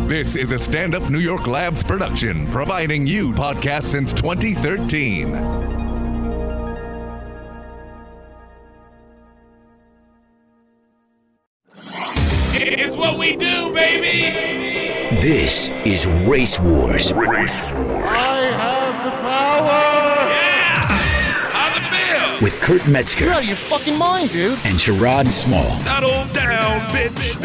This is a Stand Up New York Labs production, providing you podcasts since 2013. It's what we do, baby! This is Race Wars. Race Wars. I have the power! Yeah! How's it feel? With Kurt Metzger. You're out of your fucking mind, dude. And Sherrod Small. Settle down, bitch.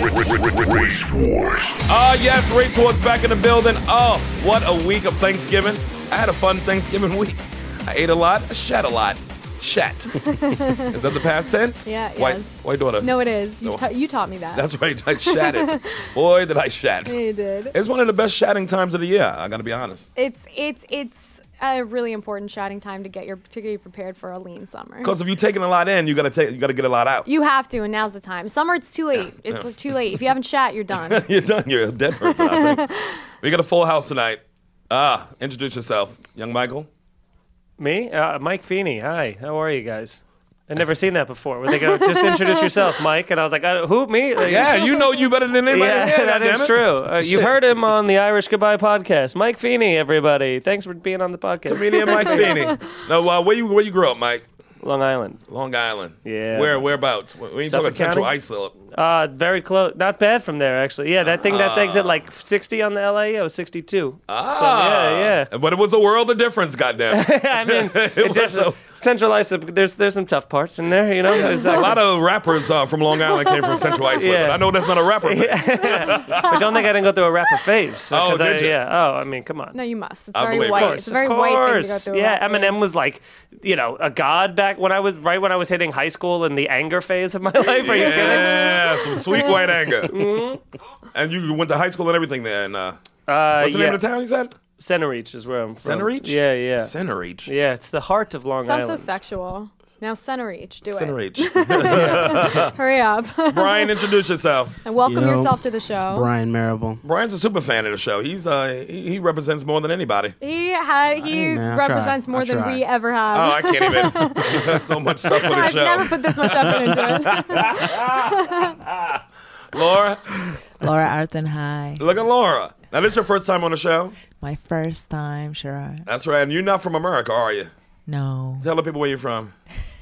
Race Wars. Yes, Race Wars back in the building. Oh, what a week of Thanksgiving. I had a fun Thanksgiving week. I ate a lot, I shat a lot. Shat. Is that the past tense? Yeah, White daughter. No, it is. No. You taught me that. That's right, I shatted. Boy, did I shat. Yeah, you did. It's one of the best shatting times of the year, I gotta be honest. It's a really important chatting time to get you prepared for a lean summer. Because if you're taking a lot in, you gotta get a lot out. You have to, and now's the time. Summer, it's too late. It's too late. If you haven't shat, you're done. You're done. You're a dead person, I think. We got a full house tonight. Introduce yourself, young Michael. Me? Mike Feeney. Hi. How are you guys? I've never seen that before. Where they go, just introduce yourself, Mike. And I was like, who, me? Like, Yeah, you know you better than anybody. yeah, that is true. You've heard him on the Irish Goodbye podcast. Mike Feeney, everybody. Thanks for being on the podcast. Comedian Mike Feeney. No, where you grew up, Mike? Long Island. Long Island. Yeah. Whereabouts? We ain't talking Suffolk Central County? Islip. Very close. Not bad from there, actually. Yeah, that thing that's exit like 60 on the LA. Yeah, it was 62. So, yeah. But it was a world of difference, goddamn. I mean, it just, Central Islip, there's some tough parts in there, you know? A lot of rappers from Long Island came from Central Islip, Yeah. but I know that's not a rapper face. But don't think I didn't go through a rapper phase. Oh, did you? Yeah. Oh, I mean, come on. No, you must. It's I very believe white. it. It's a very white thing to go through. Yeah, Eminem was like, a god back when I was hitting high school in the anger phase of my life. Are you kidding? Yeah, some sweet white anger. And you went to high school and everything there. And what's the name of the town you said? Centereach is where I'm from. Centereach? Yeah. Centereach. Yeah, it's the heart of Long Sounds Island. so sexual. Now, Centereach, do it. Centereach. Hurry up. Brian, introduce yourself. And welcome yourself to the show. Brian Marable. Brian's a super fan of the show. He's he represents more than anybody. He man, I represents try. more I than try. we ever have. Oh, I can't even. He does so much stuff for the I've show. never put this much effort into it. Laura, Laura Arden, hi. look at Laura. Now, this is your first time on the show? My first time, sure. That's right. And you're not from America, are you? No. Tell the people where you're from.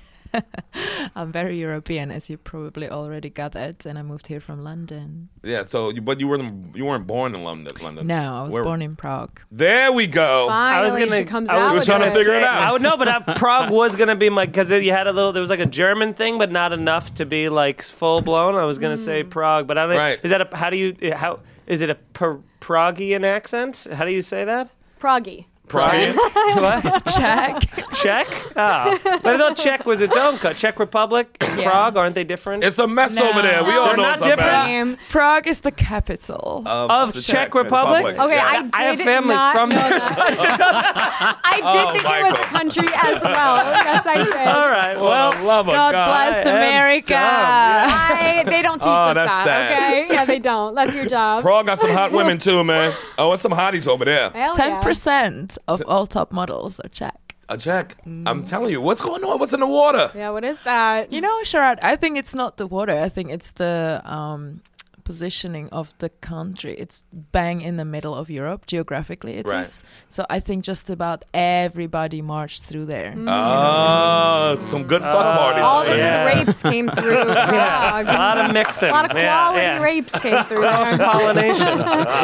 I'm very European, as you probably already gathered, and I moved here from London. Yeah, but you weren't born in London. No, I was born in Prague. There we go. Finally, she comes out was with trying to it. figure it out. Prague was gonna be because you had there was like a German thing, but not enough to be like full blown. I was gonna say Prague, but I don't. Right. Is that is it a Pragian accent? How do you say that? Proggy. Prague. What? Czech. Czech? Oh. But I thought Czech was its own cut. Czech Republic, Prague, aren't they different? It's a mess No. over there. We all They're know not it's a mess. Name. Prague is the capital. Of the Czech Republic? Okay, Yeah. I have did family not from know there. that. I did think it was Michael. a country as well. Yes, I did. All right. Well, Well, love of God God. bless I am America. They don't teach Oh, us that's that, sad. okay? Yeah, they don't. That's your job. Prague got some hot women too, man. Oh, it's some hotties over there. Hell yeah. 10% of all top models are Czech. A Czech. I'm telling you, what's going on? What's in the water? Yeah, what is that? You know, Sherrod, I think it's not the water. I think it's the positioning of the country. It's bang in the middle of Europe, geographically it is. Right. So I think just about everybody marched through there. Oh, some good fuck parties. All over the there. Yeah. rapes came through Prague. a lot of mixing. A lot of quality yeah. rapes came through there. Cross-pollination.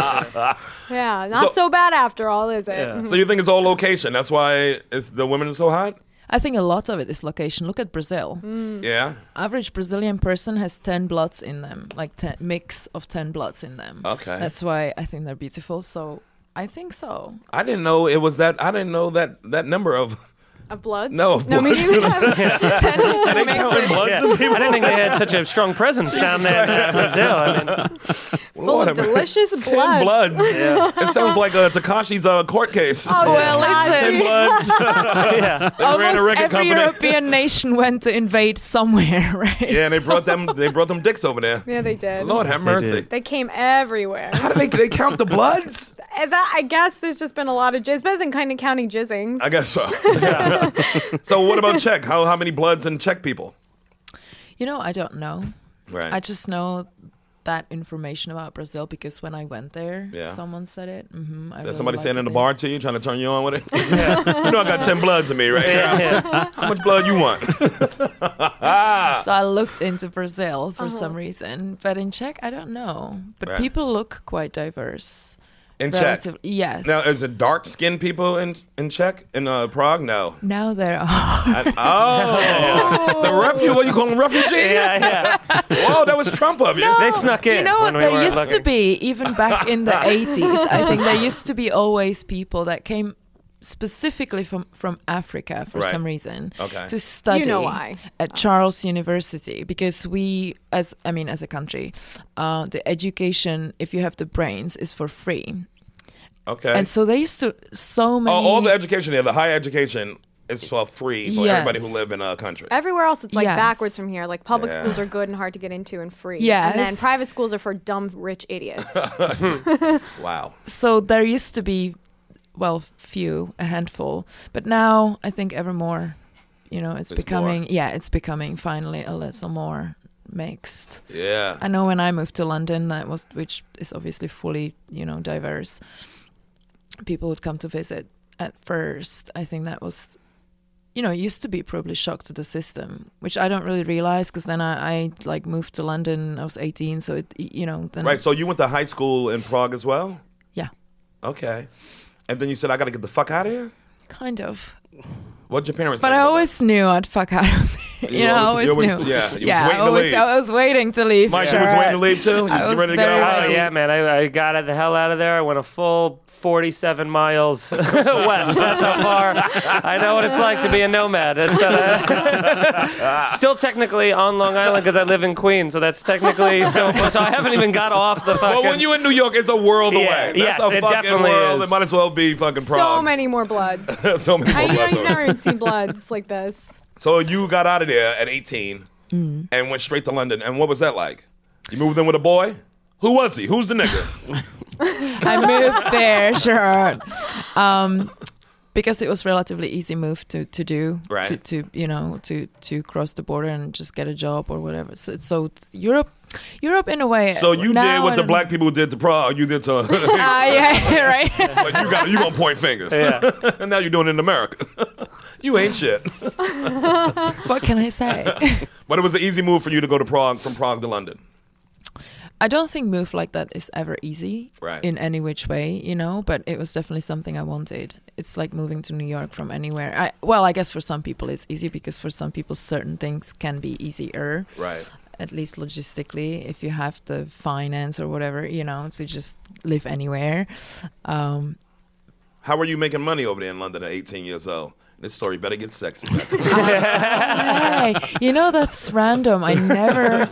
Yeah, not so bad after all, is it? Yeah. So you think it's all location? That's why the women are so hot? I think a lot of it is location. Look at Brazil. Yeah. Average Brazilian person has 10 bloods in them, like mix of 10 bloods in them. Okay. That's why I think they're beautiful. So I think so. I didn't know it was that. I didn't know that number of. Of bloods? No, of me bloods. neither. 10 different mixes. Bloods Yeah. and people. I didn't think they had such a strong presence down there in Brazil. I mean, Full Lord, of I mean, delicious 10 blood. bloods. It sounds like Takashi's court case. Oh, Well, God. listen. 10 bloods. yeah. They ran a Almost record every company. European nation went to invade somewhere, right? Yeah, and they brought them dicks over there. Yeah, they did. Lord have mercy. They came everywhere. How do they count the bloods? I guess there's just been a lot of jizz, better than kind of counting jizzings. I guess so. So what about Czech? How many bloods in Czech people? You know, I don't know. Right. I just know that information about Brazil because when I went there, someone said it. There's somebody standing in the bar to you trying to turn you on with it? You know I got 10 bloods in me, right? How much blood you want? So I looked into Brazil for some reason. But in Czech, I don't know. But people look quite diverse. In Czech? Yes. Now, is it dark-skinned people in Czech? In Prague? No. Now there are. The refugee? What you call them, refugees? Yeah. Whoa, that was Trump of you. No, They snuck in. You know what? when we There weren't used looking. to be, even back in the 80s, I think there used to be always people that came specifically from Africa for some reason to study why. at Charles University, because we, as a country, the education, if you have the brains, is for free. Okay. And so they used to so many. all the education there, the higher education is for free for everybody who live in a country. Everywhere else, it's like Yes. backwards from here. Like public schools are good and hard to get into and free. Yes. And then private schools are for dumb, rich idiots. Wow. So there used to be, well, a handful, but now I think ever more. It's becoming more. it's becoming finally a little more mixed. Yeah. I know when I moved to London, which is obviously fully, diverse. People would come to visit at first. I think that was, it used to be probably shock to the system, which I don't really realize because then I moved to London. I was 18, so then. Right. So you went to high school in Prague as well? Yeah. Okay. And then you said, I got to get the fuck out of here? Kind of. What'd your parents But think I about always knew I'd fuck out of there. You always knew. Yeah, you was waiting to leave. I was waiting to leave. Mike, you sure. was waiting to leave too? You I was was ready to get very out? Oh, yeah, man. I got the hell out of there. I went a full 47 miles west. That's how far. I know what it's like to be a nomad. It's still technically on Long Island because I live in Queens, so that's technically still. So I haven't even got off the fucking. Well, when you're in New York, it's a world away. That's a it fucking definitely world. is. It might as well be fucking Prague. So many more bloods. So many more bloods. You've never even seen bloods like this. So you got out of there at 18 and went straight to London. And what was that like? You moved in with a boy? Who was he? Who's the nigga? I moved there, sure. Because it was relatively easy move to do, Right. to cross the border and just get a job or whatever. So Europe in a way. So you now did what I the don't- black people did to Prague. You did to. yeah, right. But you gonna point fingers. Yeah. And now you're doing it in America. You ain't shit. What can I say? But it was an easy move for you to go to Prague, from Prague to London. I don't think move like that is ever easy Right. in any which way, but it was definitely something I wanted. It's like moving to New York from anywhere. I guess for some people it's easy because for some people certain things can be easier. Right. At least logistically, if you have the finance or whatever, to just live anywhere. How were you making money over there in London at 18 years old? This story better get sexy. Hey, that's random. I never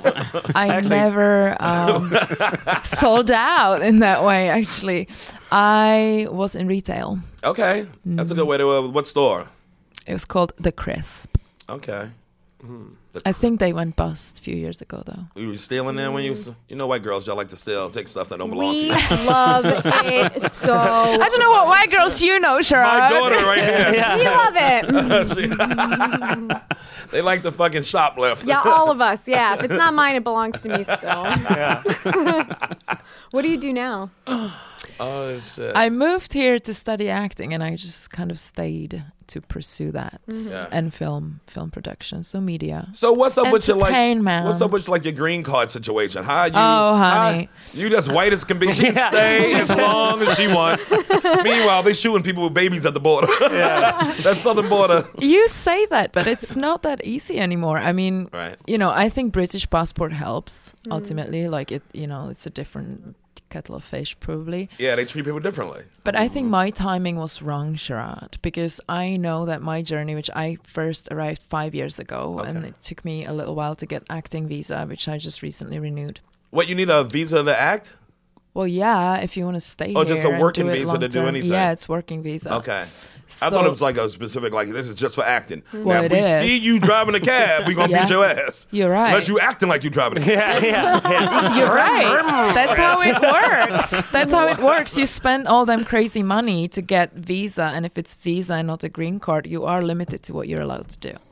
sold out in that way, actually. I was in retail. Okay. That's a good way to... what store? It was called The Crisp. Okay. I think they went bust a few years ago, though. You were stealing there when you... white girls, y'all like to steal, take stuff that don't belong to We you. love it so. I don't know what white girls you know, Sharon. My daughter right here. We love it. They like to fucking shoplift. Yeah, all of us. Yeah, if it's not mine, it belongs to me still. What do you do now? Oh, shit. I moved here to study acting, and I just kind of stayed to pursue that Yeah. and film production, so media. So what's up with your Entertainment. what's up with your green card situation? How you? Oh, honey. You just white as can be. She can stay as long as she wants. Meanwhile, they shooting people with babies at the border. That southern border. You say that, but it's not that easy anymore. I mean, Right. I think British passport helps ultimately. Like it's a different kettle of fish probably. Yeah, they treat people differently. But I think my timing was wrong, Sharad, because I know that my journey, which I first arrived 5 years ago, and it took me a little while to get acting visa, which I just recently renewed. What, you need a visa to act? Well, yeah, if you want to stay Oh, here. just a and working do it visa to do long-term. anything? Yeah, it's working visa. Okay. So, I thought it was like a specific, like, this is just for acting. Well, now, if it we is. see you driving a cab, we're going to beat your ass. You're right. Unless you acting like you driving a cab. You're right. That's how it works. That's how it works. You spend all them crazy money to get visa, and if it's visa and not a green card, you are limited to what you're allowed to do.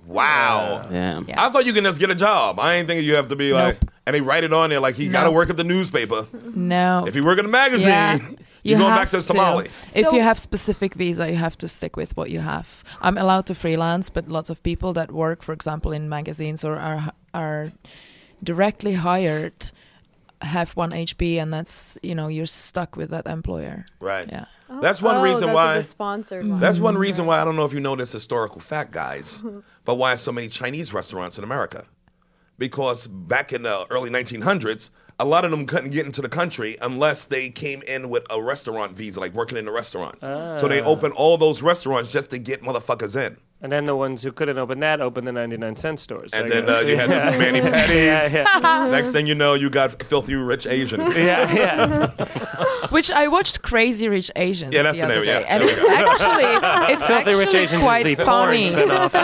Wow. Yeah. Yeah. I thought you can just get a job. I ain't thinking you have to be like, Nope. and they write it on there like he got to work at the newspaper. No. If you work in a magazine, Yeah. you're going back have to Somali. If So- you have specific visa, you have to stick with what you have. I'm allowed to freelance, but lots of people that work, for example, in magazines or are directly hired have 1HB, and that's, you're stuck with that employer. Right. Yeah. That's one reason those why. are the sponsored ones. That's one reason why I don't know if you know this historical fact, guys, but why so many Chinese restaurants in America. Because back in the early 1900s, a lot of them couldn't get into the country unless they came in with a restaurant visa, like working in the restaurants. So they opened all those restaurants just to get motherfuckers in. And then the ones who couldn't open that opened the 99-cent stores. And I then guess. you had the Manny Patties. Yeah. Next thing you know, you got filthy rich Asians. Yeah. Which I watched Crazy Rich Asians Yeah, that's the the other name, day, yeah. and There it's we go. actually Filthy Rich Asians quite is the funny. porn spinoff.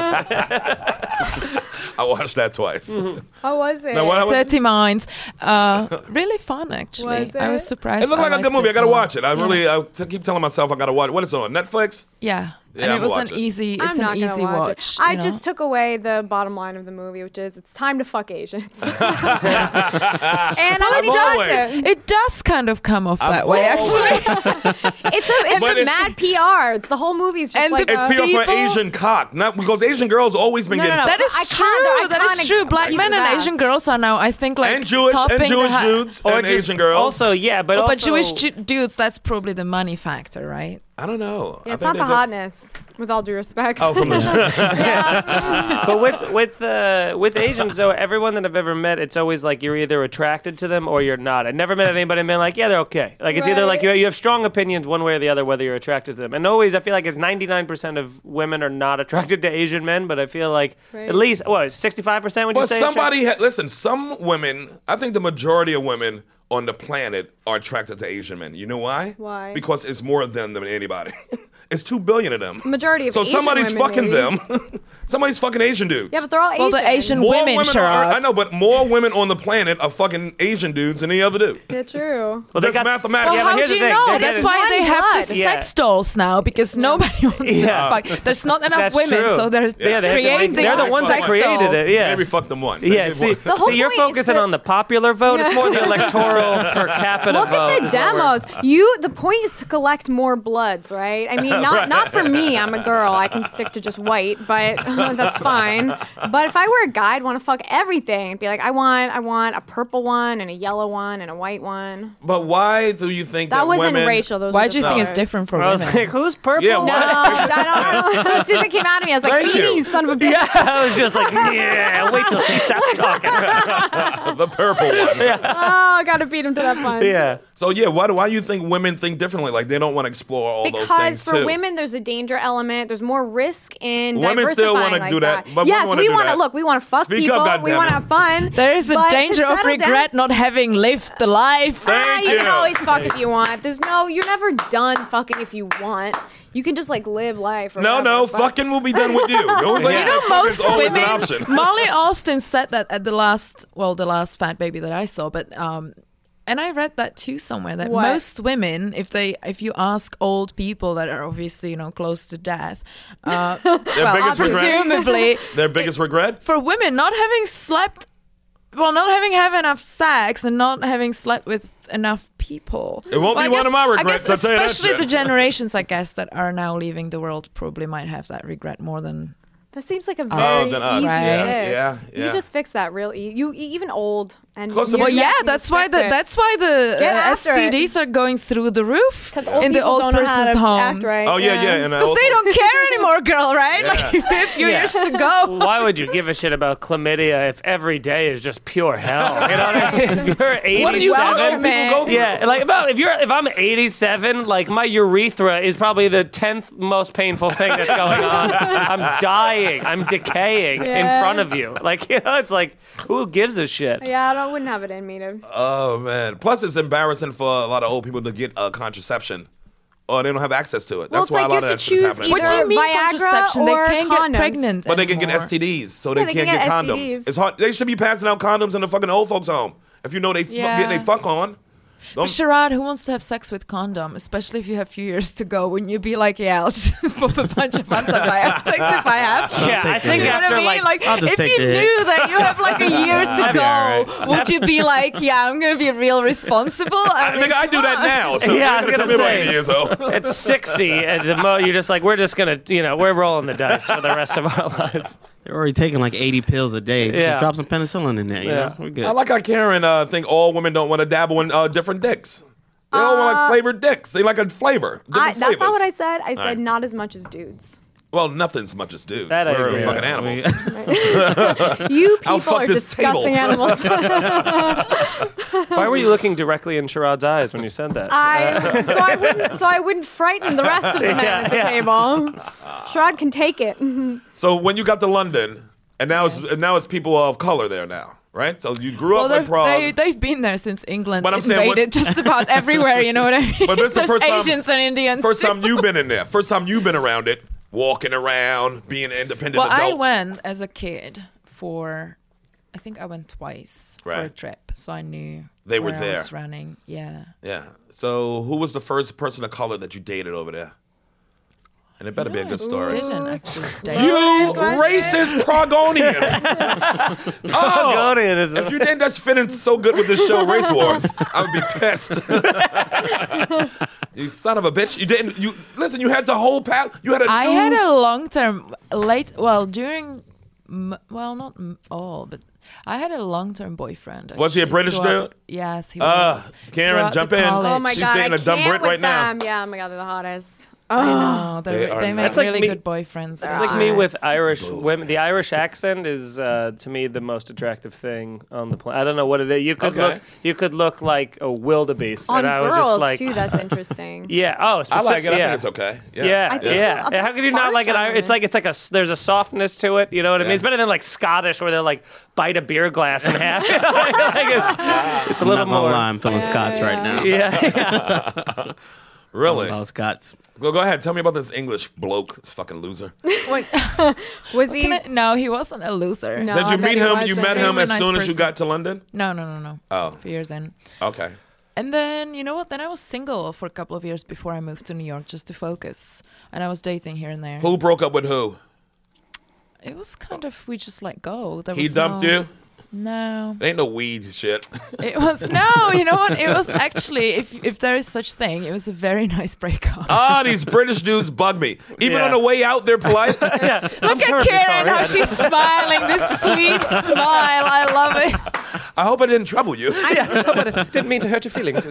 I watched that twice. How was it? Now, what- Dirty Minds, really fun actually. Was I was it? surprised. It looked like a good liked movie. I gotta lot. watch it. I keep telling myself I gotta watch it. What is it on Netflix? Yeah, Yeah, and I'm it was an watching. easy. It's I'm an not gonna easy watch watch. it. I you know? just took away the bottom line of the movie, which is it's time to fuck Asians. and I've already does always- it. It does kind of come off that way, actually. It's But just it's- mad PR. It's the whole movie's just And like It's PR for People- Asian cock, not because Asian girls always been No, getting no, no. That is Iconic- true. they're That is iconic true. Black pieces men and of ass. Asian girls are now, I think, like and Jewish topping the dudes and just Asian girls. Also, yeah, but also... But Jewish dudes, that's probably the money factor, right? I don't know. Yeah, I it's think not the they just- hotness, with all due respect. Oh, from the But with Asians though, everyone that I've ever met, it's always like you're either attracted to them or you're not. I never met anybody and been like, yeah, they're okay. Like it's either like Right. you have strong opinions one way or the other whether you're attracted to them. And always I feel like it's 99% of women are not attracted to Asian men, but I feel like Right. at least 65% would you Well, say? listen, some women, I think the majority of women on the planet are attracted to Asian men. You know why? Why? Because it's more of them than anybody. It's 2 billion of them. Majority of So Asian somebody's women, fucking maybe. them. Somebody's fucking Asian dudes. Yeah, but they're all Asian. Well, the Asian More women, are, Sherrod. I know, but more women on the planet are fucking Asian dudes than any other dude. Yeah, true. Well, That's mathematical. Yeah, Well, but how here's do the you thing. know? They're That's getting- why they have the blood. Yeah. sex dolls now, because nobody wants Yeah. to fuck. There's not enough That's women, true. so there's Yeah, they have to creating they're the ones that sex created dolls. it. Yeah. Maybe fuck them one. Yeah, see, The whole you're point is focusing that- on the popular vote. It's Yeah. more the electoral per capita Look vote. at the is what we're- demos. The point is to collect more bloods, right? I mean, not for me. I'm a girl. I can stick to just white, but that's fine. But if I were a guy, I'd want to fuck everything. I'd be like, I want a purple one and a yellow one and a white one. But why do you think that, That wasn't women... racial. Those Why were do you just think it's colors. different for I was women? like, who's purple? Yeah, No, I don't know. As soon as it came out of me, I was like, Thank Feeny, you. you son of a bitch. Yeah, I was just like, yeah, wait till she stops talking. The purple one. Oh, I got to beat him to that punch. Yeah. So yeah, why do you think women think differently? Like they don't want to explore all those things Because for too. women, there's a danger element. There's more risk in Women diversifying still wanna like do that, but yes, women wanna we do want to that. look. We want to fuck Speak up, people. We goddammit. want to have fun. There is a But to danger of settle down- regret not having lived the life. Thank you you. can always fuck if you want. You're never done fucking if you want. You can just like live life. Or No, whatever, but- fucking will be done with you. The only thing You know, fuck Most is always women. an option. Molly Austin said that at the last Fat Baby that I saw, but and I read that too somewhere that What? most women, if you ask old people that are obviously close to death, Their biggest regret. presumably Their biggest regret. for women not having not having had enough sex and not having slept with enough people. It won't be I one guess- of my regrets, I guess I'll tell you that especially shit. the generations, I guess, that are now leaving the world probably might have that regret more than. That seems like a very than us. easy Right. fix. Yeah. You just fix that real easy. You even old and Plus, near well, death, Yeah, you that's just why fix the it. that's why the Get after it. STDs are going through the roof 'Cause old in the people old don't know how person's to homes. act right. Oh yeah. And Because they don't care anymore, girl, right? Like a few Yeah. years to go. Why would you give a shit about chlamydia if every day is just pure hell? You know what I mean? If you're 87, What do you think old people go through? yeah, like if I'm 87, like my urethra is probably the 10th most painful thing that's going on. I'm dying. I'm decaying in front of you. Like it's like who gives a shit? Yeah, I wouldn't have it in me to. Oh man. Plus, it's embarrassing for a lot of old people to get contraception, or they don't have access to it. Well, That's it's why like a lot you of have that to shit is choose happening. What do you mean Viagra contraception? or They can't condoms. get pregnant But they can get anymore. STDs, so Yeah, they they can't can get get condoms. STDs. It's hard. They should be passing out condoms in the fucking old folks' home. If you know they Yeah. getting they fuck on, But Sherrod, who wants to have sex with condom, especially if you have a few years to go? Wouldn't you be like, yeah, I'll just pop a bunch of antibiotics if I have to? Yeah, I think after like I'll just if take you the hit. knew that you have like a year to go, all would you be like, yeah, I'm gonna be real responsible? Nigga, I do that come on. now. So Yeah, I you're was gonna tell gonna me about say. 80 years old. it's 60, and you're just like, we're just gonna, we're rolling the dice for the rest of our lives. They're already taking like 80 pills a day. Yeah. Just drop some penicillin in there. You Yeah. know? We're good. I like how Karen think all women don't want to dabble in different dicks. They all want like flavored dicks. They like a flavor. Different That's not what I flavors. said. I said right. not as much as dudes. Well, nothing's much as dudes. That I We're agree. fucking animals. You I'll people fuck are this disgusting table. animals. Why were you looking directly in Sherrod's eyes when you said that? So I wouldn't frighten the rest of the men at the table. Sherrod can take it. So when you got to London, and now it's people of color there now, right? So you grew up in Prague. They've been there since England But I'm saying, invaded just about everywhere. You know what I mean? But this is the There's first time- Asians and Indians. First too. time you've been in there. First time you've been around it, walking around, being an independent Well, adult. I went as a kid I think I went twice for a Right. trip, so I knew They were where there. I was running. Yeah. Yeah. So who was the first person of color that you dated over there? And it better be a good story. Didn't actually date. You racist Progonian. Oh, Progonian is if you didn't just fit in so good with this show, Race Wars, I would be pissed. You son of a bitch. You didn't, listen, you had the whole path. You had a I news- had a long-term during not all, but I had a long-term boyfriend. Was he a actually, British throughout- dude? Yes, he was. Karen, Throughout jump the in. college. Oh my She's god, dating I a dumb can't Brit with right now. them. Yeah, oh my god, they're the hottest. I know They are they make That's like really me- good boyfriends. It's like me with Irish women. The Irish accent is, to me, the most attractive thing on the planet. I don't know what it is. You could look like a wildebeest, On and I was girls just like, too, that's interesting. yeah. Oh, I like it. I yeah. think it's okay. Yeah. Yeah, I think yeah. so. How could you not like it? Harsh on It's like there's a softness to it. You know what I mean? Yeah. It's better than like Scottish, where they like bite a beer glass in half. Like it's a I'm little not gonna more. lie, I'm feeling Scots right now. Yeah, Really? All Scots. Go ahead. Tell me about this English bloke, this fucking loser. Wait, Was he? no, he wasn't a loser. No. Did I you bet meet he him? was You a met him genuinely as nice soon as you person. got to London? No. Oh. A few years in. Okay. And then, you know what? Then I was single for a couple of years before I moved to New York just to focus. And I was dating here and there. Who broke up with who? It was kind of, we just let go. There He was dumped no- you? No. It ain't no weed shit. It was, no, you know what? It was actually, if there is such thing, it was a very nice breakup. Ah, these British dudes bug me. Even Yeah. on the way out, they're polite. Look at Karen, how she's smiling, this sweet smile. I love it. I hope I didn't trouble you. didn't mean to hurt your feelings.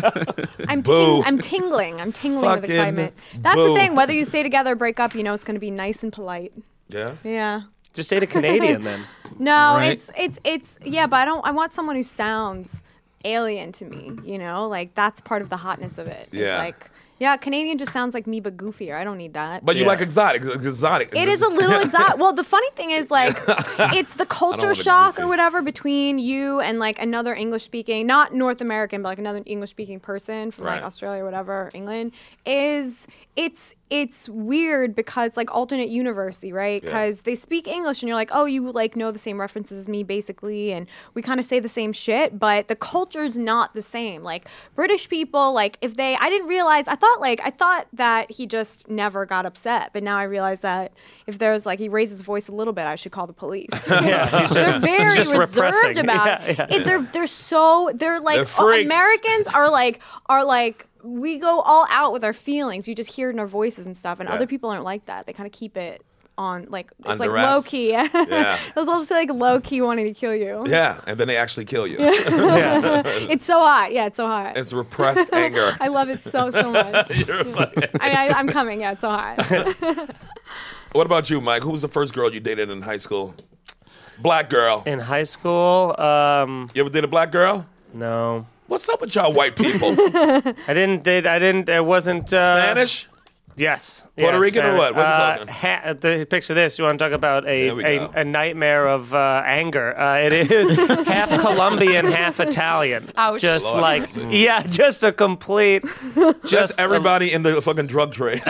Boo. I'm tingling. I'm tingling with Fucking excitement. That's boo. the thing. Whether you stay together or break up, you know it's going to be nice and polite. Yeah. Yeah. Just say to Canadian then. No, Right. it's yeah, but I want someone who sounds alien to me, you know? Like that's part of the hotness of it. Yeah. It's like, yeah, Canadian just sounds like me but goofier. I don't need that. But you Yeah. like exotic. It is a little exotic. Well, the funny thing is, like, it's the culture want it shock goofy. or whatever between you and like another English speaking, not North American, but like another English speaking person from Right. like Australia or whatever, England, is it's weird because like alternate university, right? Yeah. Because they speak English and you're like, oh, you like know the same references as me basically, and we kind of say the same shit, but the culture's not the same. Like British people, like if they, I didn't realize, I thought that he just never got upset, but now I realize that if there's like he raises his voice a little bit, I should call the police. Yeah, he's They're just, very he's just reserved repressing. about Yeah, it. They're like They're freaks. Americans are like we go all out with our feelings. You just hear it in our voices and stuff. And Yeah. other people aren't like that. They kind of keep it on like it's Under like wraps. low key. Yeah. It's also like low key wanting to kill you. Yeah, and then they actually kill you. It's so hot. Yeah, it's so hot. It's repressed anger. I love it so much. I'm coming. Yeah, it's so hot. What about you, Mike? Who was the first girl you dated in high school? Black girl. In high school, You ever date a black girl? no. What's up with y'all white people? I didn't. It wasn't. Spanish? Yes. Puerto yes, Rican or Spanish. what? What are you talking? Picture this. You want to talk about There we go. a nightmare of anger. It is half Colombian, half Italian. Ouch. Just Lord like, mercy. yeah, just a complete, Just everybody in the fucking drug trade.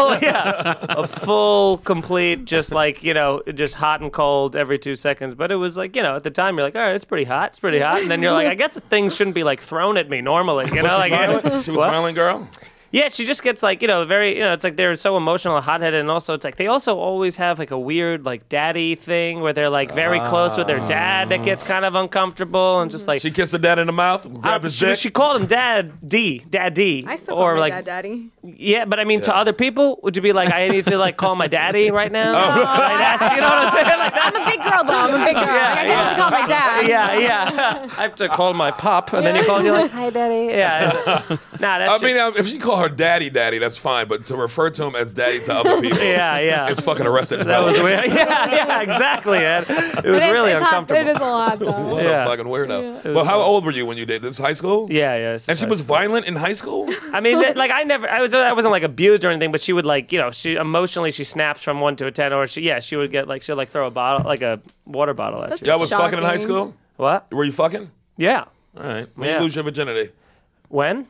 a full, complete, just like, just hot and cold every 2 seconds. But it was like, at the time you're like, all right, it's pretty hot. It's pretty hot. And then you're like, I guess things shouldn't be like thrown at me normally. Was she violent? She was a What? violent girl? Yeah, she just gets like, very, it's like they're so emotional and hot-headed, and also it's like they also always have like a weird like daddy thing where they're like very close with their dad that gets kind of uncomfortable and just like She kissed her dad in the mouth, grabbed his dick. she called him Dad D. I still call my dad daddy. Yeah, but I mean to other people, would you be like, I need to like call my daddy right now? Like, that's, you know what I'm saying? Like I'm a big girl, though. I'm a big girl. Like, I have to call my dad. yeah. I have to call my pop, and then you call and you're like, hi, daddy. Yeah. Nah, that's I mean, if she called her daddy, that's fine. But to refer to him as daddy to other people, yeah. it's fucking Arrested That was Development. weird. Yeah, exactly, Ed. It was really it's uncomfortable. It is a lot, though. What Yeah. a fucking weirdo. Well, how old were you when you did this? High school? Yeah. And she was violent in high school? I mean, like I wasn't like abused or anything, but she would like, she emotionally she snaps from 1 to a 10, or she would get like she'll like throw a bottle, like a water bottle at you. Y'all was fucking in high Shocking. school? What? Were you fucking? Yeah. All right. When Yeah. you lose your virginity? When?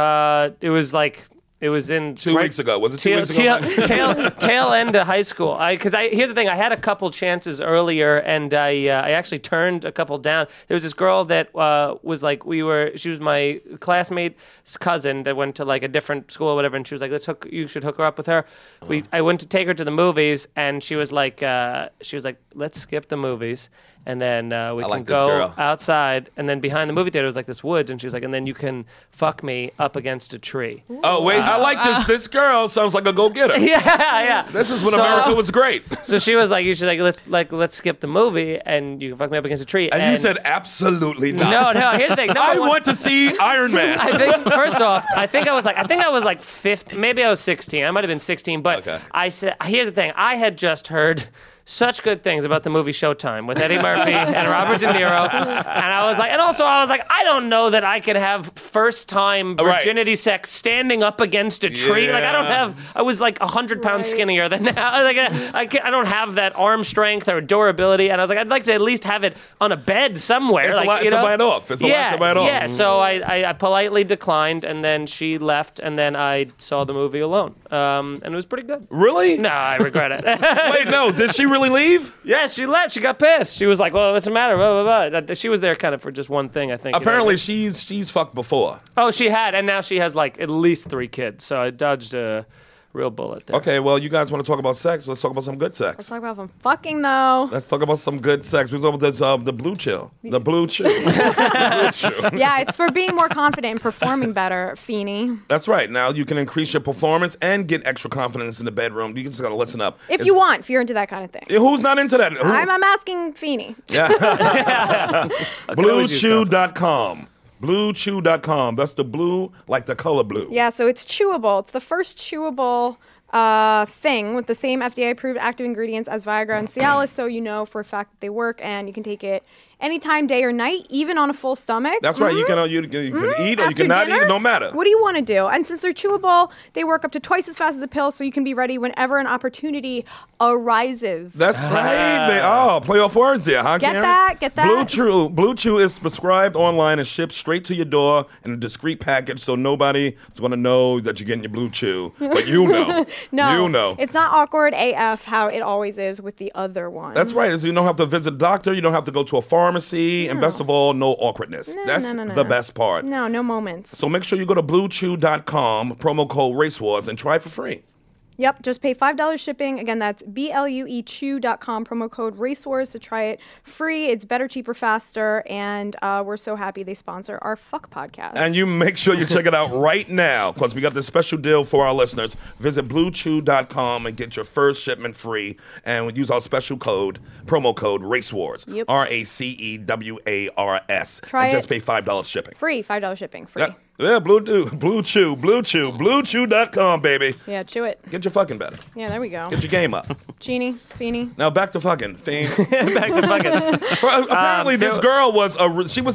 It was like. It was in 2 weeks ago. Was it 2 weeks ago? Tail end of high school. Because here's the thing. I had a couple chances earlier, and I actually turned a couple down. There was this girl that was like she was my classmate's cousin that went to like a different school or whatever, and she was like, you should hook her up with her. I went to take her to the movies, and she was like, let's skip the movies. And then we can like this go girl. outside, and then behind the movie theater was like this woods, and she was like, and then you can fuck me up against a tree. Oh, wait. I like this. This girl sounds like a go-getter. Yeah. This is when America was great. So she was like, you should let's skip the movie, and you can fuck me up against a tree. And you said absolutely not. no. Here's the thing. No, I want to see Iron Man. I think first off, I think I was like 15, maybe I was 16. I might have been 16, but Okay. I said, here's the thing. I had just heard such good things about the movie Showtime with Eddie Murphy and Robert De Niro, and I was like, I don't know that I could have first time virginity sex standing up against a tree. Yeah. Like I was like 100 pounds skinnier than now. Like I don't have that arm strength or durability, and I was like, I'd like to at least have it on a bed somewhere. It's like, a lot you to know? bite off. It's a lot to bite off. Yeah, so I politely declined, and then she left, and then I saw the movie alone, and it was pretty good. Really? No, I regret it. Wait, no. Did she really leave? Yeah, she left. She got pissed. She was like, "Well, what's the matter?" Blah, blah, blah. She was there kind of for just one thing, I think. Apparently, she's fucked before. Oh, she had, and now she has like at least 3 kids. So I dodged a real bullet there. Okay, well, you guys want to talk about sex? Let's talk about some good Let's sex. talk about some fucking, though. Let's talk about some good sex. We're talking about this, the blue chill. The blue chill. Yeah, it's for being more confident and performing better, Feeny. That's right. Now you can increase your performance and get extra confidence in the bedroom. You just got to listen up. If you want, if you're into that kind of thing. Who's not into that? Who? I'm asking Feeny. BlueChew.com. BlueChew.com. That's the blue, like the color blue. Yeah, so it's chewable. It's the first chewable thing with the same FDA-approved active ingredients as Viagra and Cialis, so you know for a fact that they work, and you can take it anytime, day or night, even on a full stomach. That's right. You can eat or you After cannot eat. dinner? It don't matter. What do you want to do? And since they're chewable, they work up to twice as fast as a pill, so you can be ready whenever an opportunity arises. That's right. Play off words here, huh, Get Karen? that, get that. Blue Chew is prescribed online and shipped straight to your door in a discreet package, so nobody is going to know that you're getting your Blue Chew. But you know. No, You know. it's not awkward AF how it always is with the other one. That's right. So you don't have to visit a doctor. You don't have to go to a pharmacy. And best of all, no awkwardness. That's no. the best part. No moments. So make sure you go to BlueChew.com, promo code RaceWars, and try it for free. Yep, just pay $5 shipping. Again, that's BLUEchew.com, promo code RaceWars to try it free. It's better, cheaper, faster, and we're so happy they sponsor our Fuck podcast. And you make sure you check it out right now because we got this special deal for our listeners. Visit BlueChew.com and get your first shipment free. And use our special code, promo code RaceWars. Yep. RACEWARS. Try and just it. pay $5 shipping. Free, $5 shipping, free. Yeah, BlueChew.com, baby. Yeah, chew it. Get your fucking better. Yeah, there we go. Get your game up. Genie, Feeny. Now back to fucking thing. Back to fucking. Apparently, this there- girl was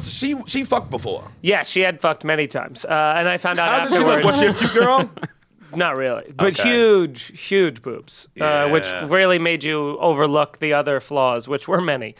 she fucked before. Yeah, she had fucked many times, and I found out How did she look? afterwards. Was she a cute girl? Not really, but Okay. huge boobs, Yeah. which really made you overlook the other flaws, which were many.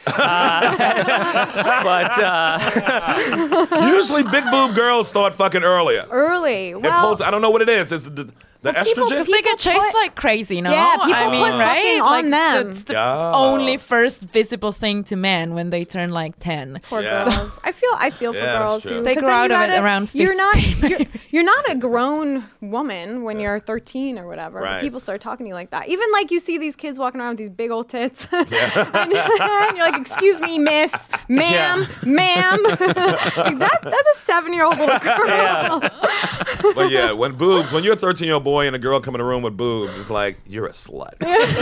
But Usually, big boob girls start fucking earlier. Early. It Well, pulls, I don't know what it is. It's the people- estrogen. They get chased put- like crazy, no? Yeah, people I mean, put right? fucking on Like, them. That's the Yeah. only first visible thing to men when they turn like 10. Poor Yeah. girls. I feel for Yeah, that's girls true. too. They 'cause grow then out you of it gotta- around You're not 50. you're not a grown woman when you're 13 or whatever. Right. People start talking to you like that. Even like you see these kids walking around with these big old tits, and you're like, "Excuse me, miss, ma'am, ma'am." Like, that's a 7-year-old little girl. yeah, But yeah, when you're a 13-year-old boy and a girl come in a room with boobs, it's like, you're a slut.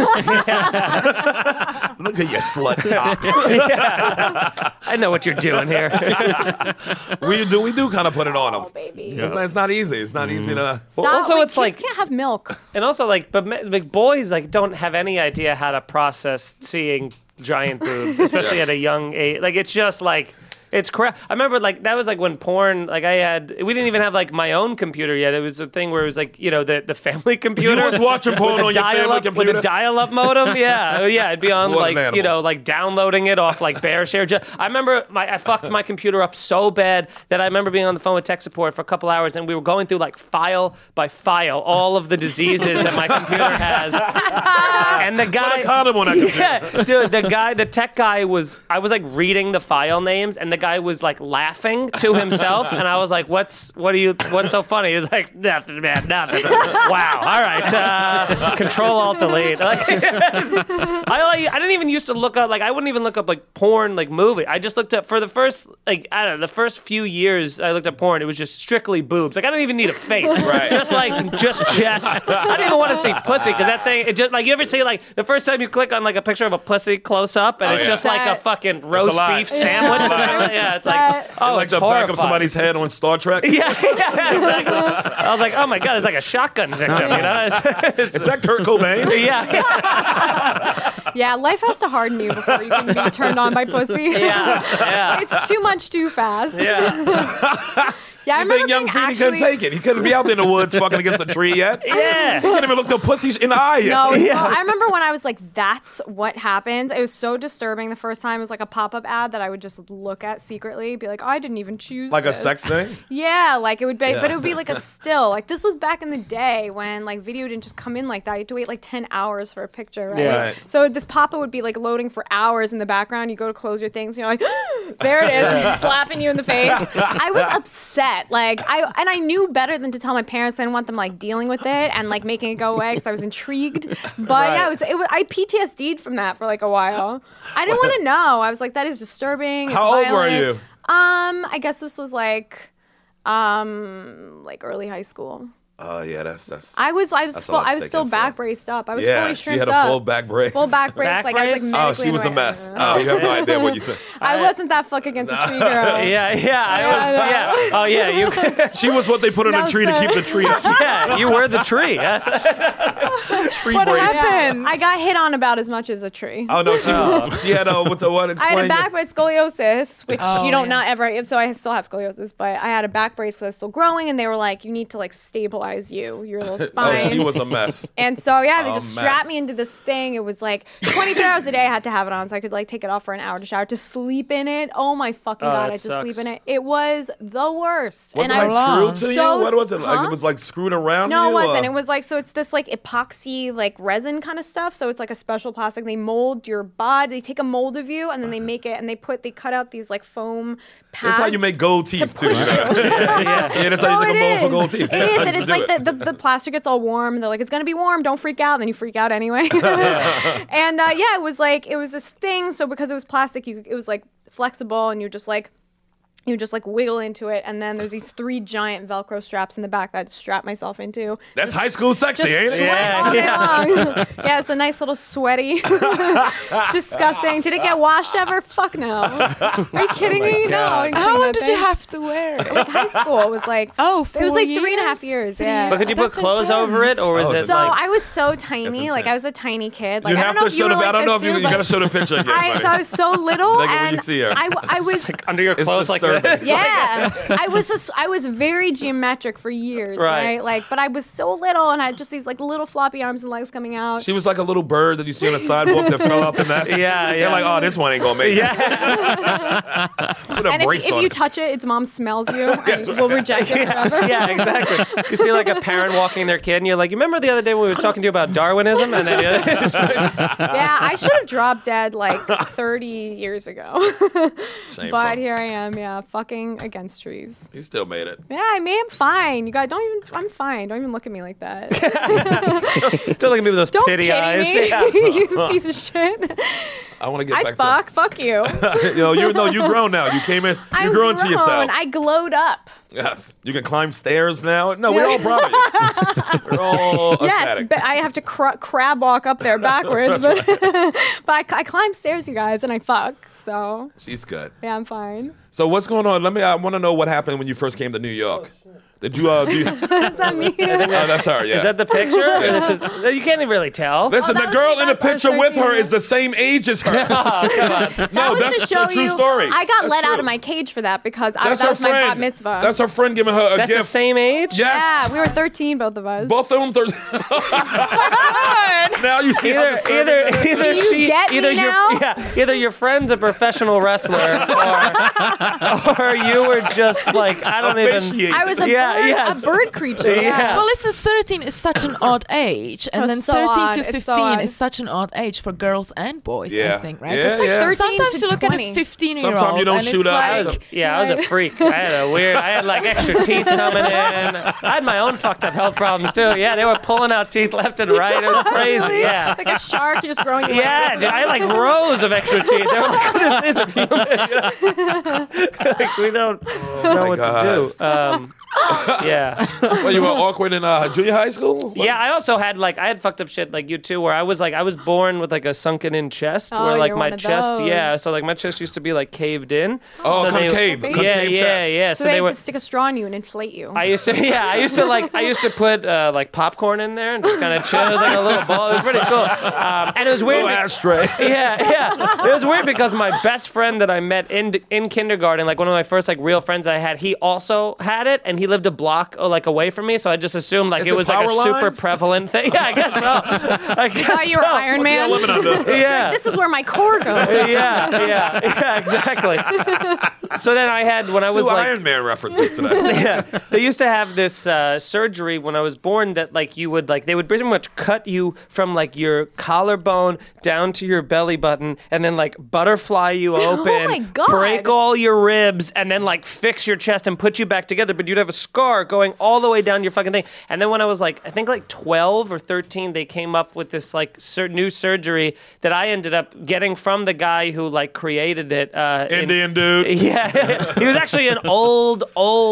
Look at your slut top. I know what you're doing here. we do kind of put it on them. Oh, baby. It's not easy. It's not easy to. Well, Stop. also, Like, it's kids like, can't have milk. and also like, but like boys like don't have any idea how to process seeing giant boobs, especially at a young age. Like it's just like. It's crap. I remember like that was like when porn. Like we didn't even have like my own computer yet. It was a thing where it was like the family computer. You was watching porn with on your family dial-up computer? with a dial-up modem. Yeah, it'd be on What like an animal. like downloading it off like BearShare. I remember I fucked my computer up so bad that I remember being on the phone with tech support for a couple hours and we were going through like file by file all of the diseases that my computer has. And the guy, Put a condom on that computer. yeah, dude, the tech guy I was like reading the file names, and the guy was like laughing to himself, and I was like, what's so funny? He was like, nothing, man, nothing. Wow, all right, Control Alt Delete. Like, I didn't even used to look up, like I wouldn't even look up like porn, like movie. I just looked up for the first, like I don't know, the first few years I looked up porn. It was just strictly boobs. Like I didn't even need a face, Right. just chest. I didn't even want to see pussy because that thing. It just like you ever see like the first time you click on like a picture of a pussy close up and Oh, it's yeah. just like a fucking roast lot. beef sandwich. Yeah, it's like oh, Like it's the back of horrifying. somebody's head on Star Trek. Yeah, exactly. I was like, oh my god, it's like a shotgun victim, you know? Is that Kurt Cobain? Yeah, life has to harden you before you can be turned on by pussy. yeah. It's too much too fast. Yeah. Yeah, I You remember think young being Feeny couldn't take it? He couldn't be out there in the woods fucking against a tree yet. Yeah. He can't even look the pussies in the eye yet. No, I remember when I was like, that's what happens. It was so disturbing the first time. It was like a pop-up ad that I would just look at secretly, be like, I didn't even choose Like a this. sex thing? Yeah, like it would be, Yeah. but it would be like a still. Like this was back in the day when like video didn't just come in like that. You had to wait like 10 hours for a picture, right? Yeah. Right. So this pop-up would be like loading for hours in the background. You go to close your things, and you're like, there it is, it's slapping you in the face. I was upset. Like I knew better than to tell my parents. I didn't want them like dealing with it and like making it go away because I was intrigued. But yeah, it was. I PTSD'd from that for like a while. I didn't want to know. I was like, that is disturbing. It's How old were violent. you? I guess this was like early high school. Oh yeah, that's. I was a lot I to was take still in back for. braced up. I was Yeah, fully she shrimped had a up. full back brace. Full back brace. Back like I was brace? like Oh, medically she was a in the way. mess. Oh, you have no idea what you took. I wasn't that fuck against a tree girl. Yeah. Oh yeah, you. She was what they put in No, a tree to sir. keep the tree up. Yeah, you were the tree. Yes. Tree What brace. happened? I got hit on about as much as a tree. Oh no, she had what the what? I had Explain a back brace scoliosis, which Oh, you don't yeah. not ever. So I still have scoliosis, but I had a back brace because I was still growing, and they were like, "You need to like stabilize your little Oh, spine." she was a mess. And so yeah, they A just strapped mess. me into this thing. It was like 23 hours a day I had to have it on, so I could like take it off for an hour to shower, to sleep in it. Oh my fucking god, that I had to sucks. sleep in it. It was the worst. Was and it I like was screwed to so- you? What was it like? Huh? It was like screwed around No, you? it wasn't. or- It was like, so it's this like epoxy, like resin kind of stuff. So it's like a special plastic. They mold your body. They take a mold of you and then they make it and they cut out these like foam pads. That's how you make gold teeth too. push Yeah, that's how you make a mold for gold teeth. It is, and Just it's do like it. the plaster gets all warm, and they're like, it's gonna be warm, don't freak out, and then you freak out anyway. And yeah, it was this thing. So because it was plastic, it was like flexible, and you just like wiggle into it, and then there's these 3 giant Velcro straps in the back that I strap myself into. That's high school sexy, Just ain't it? sweat all day long. Yeah, it's a nice little sweaty, disgusting. Did it get washed ever? Fuck no. Are you kidding me? No. I didn't How clean long that did you thing. have to wear? Like high school, it was like Oh, it was 4 like years? 3.5 years. 3 Yeah. But could you put That's clothes over it, or was Oh, it So like? I was so tiny, like I intense. was a tiny kid. Like You I have don't know to if you show were the. like I don't this know if too, you but gotta show the picture again. so I was so little, Like when and you see her. I was under your It's clothes like this? Furby. Yeah, I was very geometric for years, Right. right? Like, but I was so little, and I had just these like little floppy arms and legs coming out. She was like a little bird that you see on the sidewalk that fell out the nest. Yeah, You're like, oh, this one ain't gonna make it. Yeah, Put a And brace if on you it. touch it, its mom smells you and will reject it forever. yeah, exactly. You see like a parent walking their kid, and you're like, you remember the other day when we were talking to you about Darwinism? And then Yeah, I should have dropped dead like 30 years ago. Shameful. But here I am, yeah, fucking against trees. He still made it. Yeah, I am fine. You guys, I'm fine. Don't even look at me like that. don't look at me with those Don't pity eyes. me, Yeah. you piece of shit. I want to get I back fuck you. to you grown now. You came in. You I'm grew into yourself. I glowed up. Yes. You can climb stairs now. No, we're all proud of you. We're all Yes, ecstatic. but I have to crab walk up there backwards. But, but I climb stairs, you guys, and I fuck. So She's good. yeah, I'm fine. So what's going on? I want to know what happened when you first came to New York. Did you Does that mean? oh, that's her, yeah. Is that the picture? Or this is- you can't even really tell. Listen, that the was girl me. in the That's what I was picture with her thinking. is the same age as her. That No, was that's to show a true you. story. I got That's let out true. of my cage for that because That's that her was my bat friend. mitzvah. That's her friend giving her a That's gift. the same age? Yes. Yeah, we were 13, both of us. Both of them. Now you see how Either disturbing that is? either Do you she get me either now? either your friend's a professional wrestler or you were just like I don't even. Officiate. I was a Yeah, bird, yes. a bird creature. Yeah. Well, listen, 13 is such an odd age, and Oh, then so 13 odd. to It's 15 so odd. is such an odd age for girls and boys. Yeah. I think, right? Yeah, 'Cause, like, yeah. 13 sometimes to you look at 20. a 15-year-old, Sometimes you don't and shoot it's up. I like, was a freak. I had like extra teeth coming in. I had my own fucked up health problems too. Yeah, they were pulling out teeth left and right. It was crazy. Yeah. Like a shark, you're just growing your Yeah, dude, I had like rows of extra teeth. They were like, what is this, a human? You know? Like, we don't know what God. to do. Yeah. Well, you were awkward in junior high school? Yeah, I also had I had fucked up shit like you too, where I was born with like a sunken in chest, Oh, where like you're my one of chest, those. yeah, so like my chest used to be like caved in. Oh, so concave. Yeah, Concave chest. yeah. So So they they had were. to stick a straw in you and inflate you. I used to put like popcorn in there and just kind of chill. It was like a little ball. It was pretty cool, and it was weird. Little ashtray. Yeah. It was weird because my best friend that I met in kindergarten, like one of my first like real friends I had, he also had it, and he lived a block like away from me. So I just assumed like Is it it was like a power super lines? prevalent thing. Yeah, I guess so. I guess Oh, you were so. Iron Man. Living under. Yeah. This is where my core goes. Yeah, exactly. So then I had when I was Two like. Iron Man references to that. Yeah, they used to have this surgery when I was born that like you would like they would pretty much cut you from like your collarbone down to your belly button and then like butterfly you open, my God. break all your ribs, and then like fix your chest and put you back together. But you'd have a scar going all the way down your fucking thing. And then when I was like I think like 12 or 13, they came up with this like new surgery that I ended up getting from the guy who like created it. Indian dude. Yeah, he was actually an old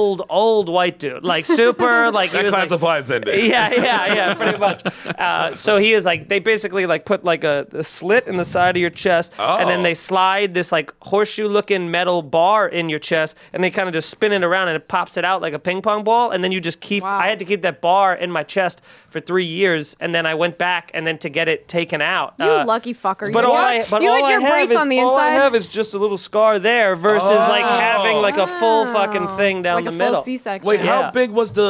white dude, like super, like he That was like, classifies Indian. yeah, pretty much. So he is like they basically like put like a slit in the side of your chest, and then they slide this like horseshoe-looking metal bar in your chest, and they kind of just spin it around, and it pops it out like a ping pong ball, and then you just keep. Wow. I had to keep that bar in my chest for 3 years, and then I went back, and then to get it taken out. You lucky fucker. But you all what? I you all had your I have brace is on the all I inside. have is just a little scar there versus like having like a full fucking thing down like the a middle. full C-section. Wait, Yeah. how big was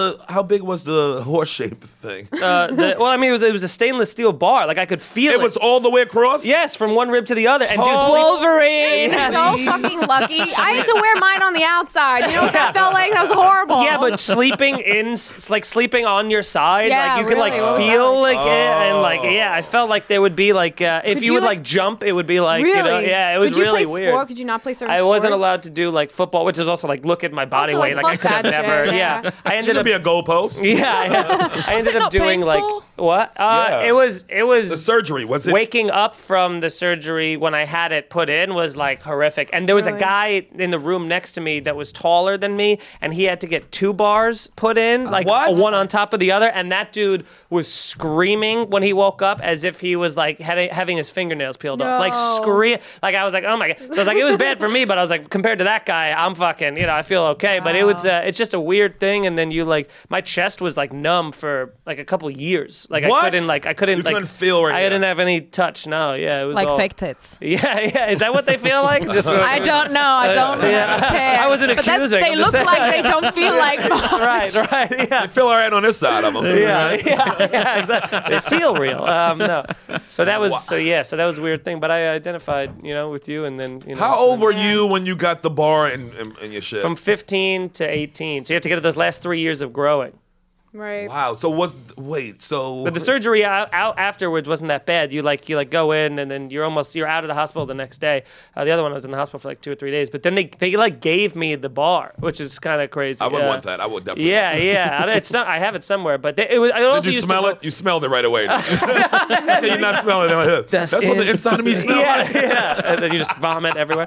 the horse shape thing? Well, I mean, it was a stainless steel bar. Like I could feel it. It was all the way across? Yes, from one rib to the other. And dude, Oh. sleep. Wolverine. Yeah. So fucking lucky. I had to wear mine on the outside. You know what that felt like? That was horrible. Yeah, but sleeping like sleeping on your side, Yeah, like you could really? like What was feel that like it, and like yeah, I felt like there would be like if Could you you, would like- like jump, it would be like you know, Really? yeah, it was Could you really play weird. Sport? Could you not play certain I wasn't sports? allowed to do like football, which is also like look at my body Also, weight. like, Like I fuck could have that never. shit, Yeah, yeah. I You ended could up. be a goalpost. Yeah, I ended it up not doing painful? like what? Yeah. It was The surgery, was it? waking up from the surgery when I had it put in was like horrific. And there was a Really? guy in the room next to me that was taller than me, and he had to get 2 bars put in, like What? one on top of the other. And that dude was screaming when he woke up as if he was like having his fingernails peeled off, like No. scream. Like I was like, oh my god. So I was like, it was bad for me, but I was like, compared to that guy, I'm fucking, I feel okay. But it's just a weird thing. And then my chest was like numb for like a couple years. Like What? I couldn't You couldn't feel right I now. didn't have any touch. No, yeah, it was Like all, fake tits. Yeah. Is that what they feel like? Just I don't know. I don't care. I wasn't But that's- accusing. They I'm just look saying. like they don't feel like much. right, yeah. I feel all right on this side of them. Yeah, exactly. They feel real. No. So that was so that was a weird thing. But I identified, with you, and then How old were you when you got the bar and your shit? From 15 to 18. So you have to get those last 3 years of growing. Right. Wow. So But the surgery out afterwards wasn't that bad. You go in and then you're out of the hospital the next day. The other one I was in the hospital for like 2 or 3 days. But then they gave me the bar, which is kind of crazy. I would want that. I would definitely. Yeah. I have it somewhere, but it was. I also Did you used smell to it? You smelled it right away. You're not smelling it. That's what the inside of me smells like. Yeah. And then you just vomit everywhere.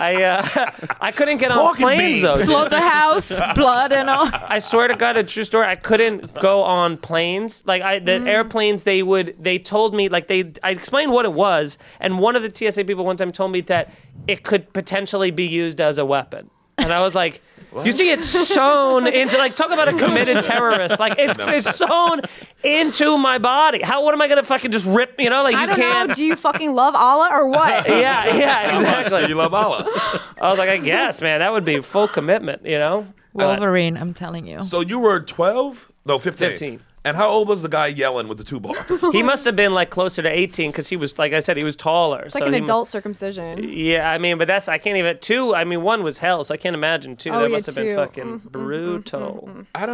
I couldn't get on Pork and planes beans. though. Slaughterhouse, blood and all. I swear to God, a true story. I couldn't go on planes. Like the airplanes, they told me I explained what it was, and one of the TSA people one time told me that it could potentially be used as a weapon, and I was like. You see, it's sewn into talk about a committed terrorist. It's sewn into my body. What am I gonna fucking just rip? You I don't can't. know. Do you fucking love Allah or what? Yeah, exactly. You love Allah. I was like, I guess, man, that would be full commitment. Wolverine, I'm telling you. So you were 12? No, 15. 15. And how old was the guy yelling with the 2 bars? He must have been closer to 18 because he was, like I said, he was taller. It's like an adult circumcision. Yeah, but I can't even. 2, 1 was hell, so I can't imagine 2. Oh, That yeah, must have been 2. fucking brutal.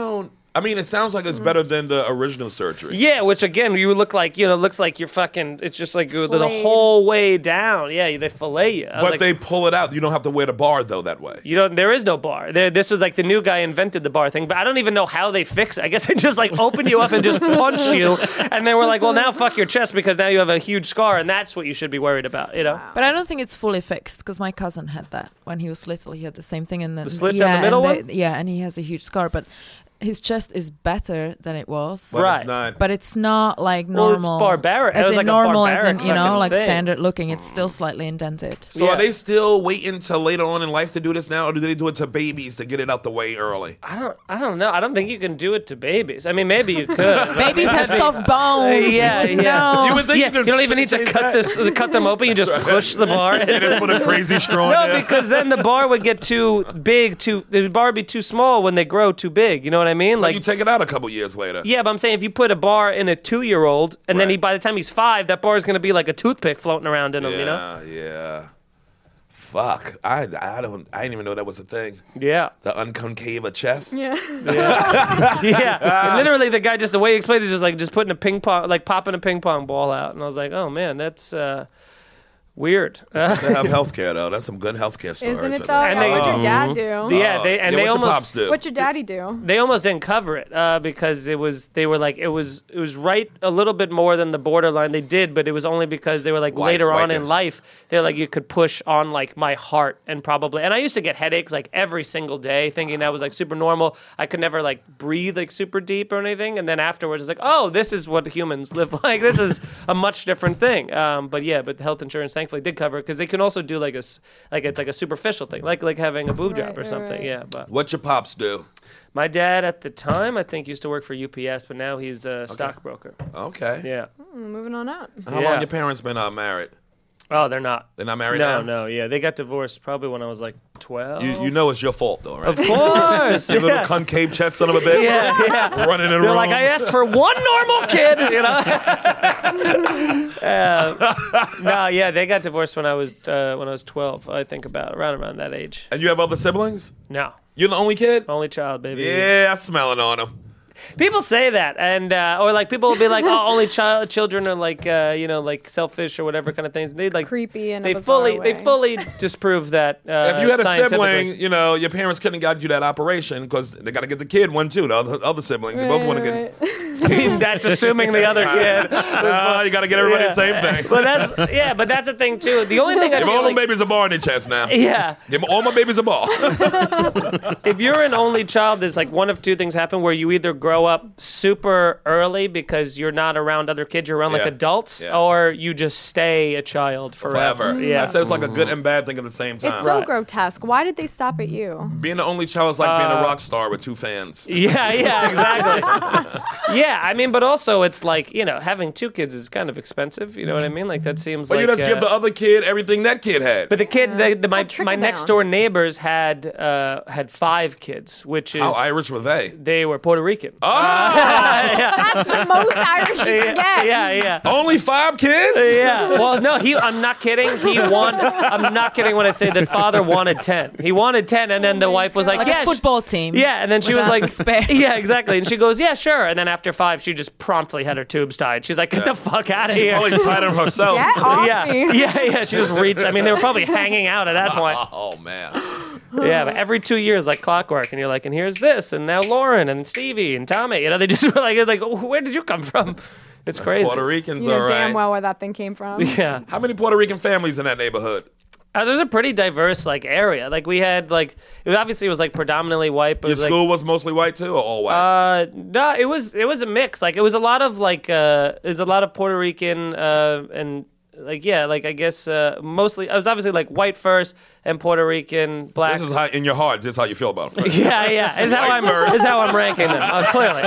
It sounds like it's better than the original surgery. Yeah, which again, you look like, looks like you're fucking, it's just like the Filleted. whole way down. Yeah, they fillet you. I was But like, they pull it out. You don't have to wear the bar, though, that way. there is no bar. This was like the new guy invented the bar thing, but I don't even know how they fix it. I guess they just opened you up and just punched you, and they were like, well, now fuck your chest because now you have a huge scar, and that's what you should be worried about, But I don't think it's fully fixed because my cousin had that when he was little. He had the same thing, and then The slit down the middle one? Yeah, and he has a huge scar, but his chest is better than it was. But Right. it's not. But it's not like Well, it's normal. barbaric. It As was in like a normal, as in, barbaric fucking like thing. standard looking. It's still slightly indented. So Yeah. are they still waiting till later on in life to do this now, or do they do it to babies to get it out the way early? I don't know. I don't think you can do it to babies. Maybe you could. Babies have soft bones. Yeah. No. You would think You don't even need to cut them open. You just push the bar. You just put a crazy straw in No, there. because then the bar would get too big. The bar would be too small when they grow too big. You know what I mean? You take it out a couple years later. Yeah, but I'm saying if you put a bar in a 2-year-old, and then Right. by the time he's 5, that bar is going to be like a toothpick floating around in him. You know? Yeah. Fuck. I didn't even know that was a thing. Yeah. The unconcave of chest. Yeah. Yeah. And literally, the guy the way he explained it is just putting popping a ping pong ball out, and I was like, oh man, that's weird. They have healthcare though. That's some good healthcare stories. Isn't it right though? there. And And they- what'd your dad do? Yeah, they what your almost. pops do? What'd your daddy do? They almost didn't cover it because it was right a little bit more than the borderline. They did, but it was only because they were like later on in whiteness. life they're like you could push on like my heart and I used to get headaches like every single day, thinking that was like super normal. I could never like breathe like super deep or anything, and then afterwards it's like, oh, this is what humans live like. This is a much different thing. But health insurance thankfully did cover it because they can also do it's like a superficial thing, like having a boob job or right, something. right. Yeah, but. What your pops do? My dad at the time, I think, used to work for UPS, but now he's a stockbroker. Okay. Yeah. Moving on up. How Yeah. long your parents been married? Oh, they're not. They're not married now? No, yeah. They got divorced probably when I was like 12. You know it's your fault though, right? Of course. You little concave chest son of a bitch. Yeah. Running in the They're room. like, I asked for one normal kid, you know? No, yeah, they got divorced when I was 12, I think about, around that age. And you have other siblings? No. You're the only kid? Only child, baby. Yeah, I smell it on them. People say that, and or like people will be like, "Oh, only children are like, like selfish or whatever kind of things." They like Creepy in a they bizarre fully way. disprove that. If you had a scientifically. sibling, your parents couldn't have got you that operation because they got to get the kid one too. The other siblings, they both want to get. That's assuming the other kid. No, you got to get everybody the same thing. But that's the thing too. The only thing I Give feel all like, the babies a bar in their chest now. yeah, Give all my babies a ball. if you're an only child, there's like one of two things happen where you either grow up super early because you're not around other kids, you're around like Yeah. adults, Yeah. or you just stay a child forever. Forever. Yeah. I said it's like a good and bad thing at the same time. It's so Right. grotesque. Why did they stop at you? Being the only child is like being a rock star with 2 fans. Yeah, exactly. Yeah, I mean, but also it's like, having 2 kids is kind of expensive. You know what I mean? Like that seems But like. you just give the other kid everything that kid had. But the kid, my trickle next down. door neighbors had 5 kids, which is How Irish were they? they were Puerto Rican. That's the most Irish you can get. Yeah. Only 5 kids? Yeah. Well, no, I'm not kidding. I'm not kidding when I say that father wanted 10. He wanted 10, and then the wife was like, Like yeah. a football team. Yeah, and then she was Without like, a spare. yeah, exactly. And she goes, yeah, sure. And then after 5, she just promptly had her tubes tied. She's like, get the fuck out of here. Probably tied him herself. Get off me. Yeah. She just reached. I mean, they were probably hanging out at that point. Oh, man. Yeah, but every 2 years, like clockwork, and you're like, and here's this, and now Lauren and Stevie and Tommy. They just were like, where did you come from? It's crazy. Puerto Ricans, You know all right. damn well where that thing came from. Yeah. How many Puerto Rican families in that neighborhood? There's a pretty diverse area. Like we had it was like predominantly white, but Your it was, school was mostly white too, or all white? no, it was a mix. Like it was a lot of there's a lot of Puerto Rican and I guess mostly it was obviously like white first and Puerto Rican, black. This is how in your heart. This is how you feel about it. Right? Yeah. Is how I'm ranking them. Clearly,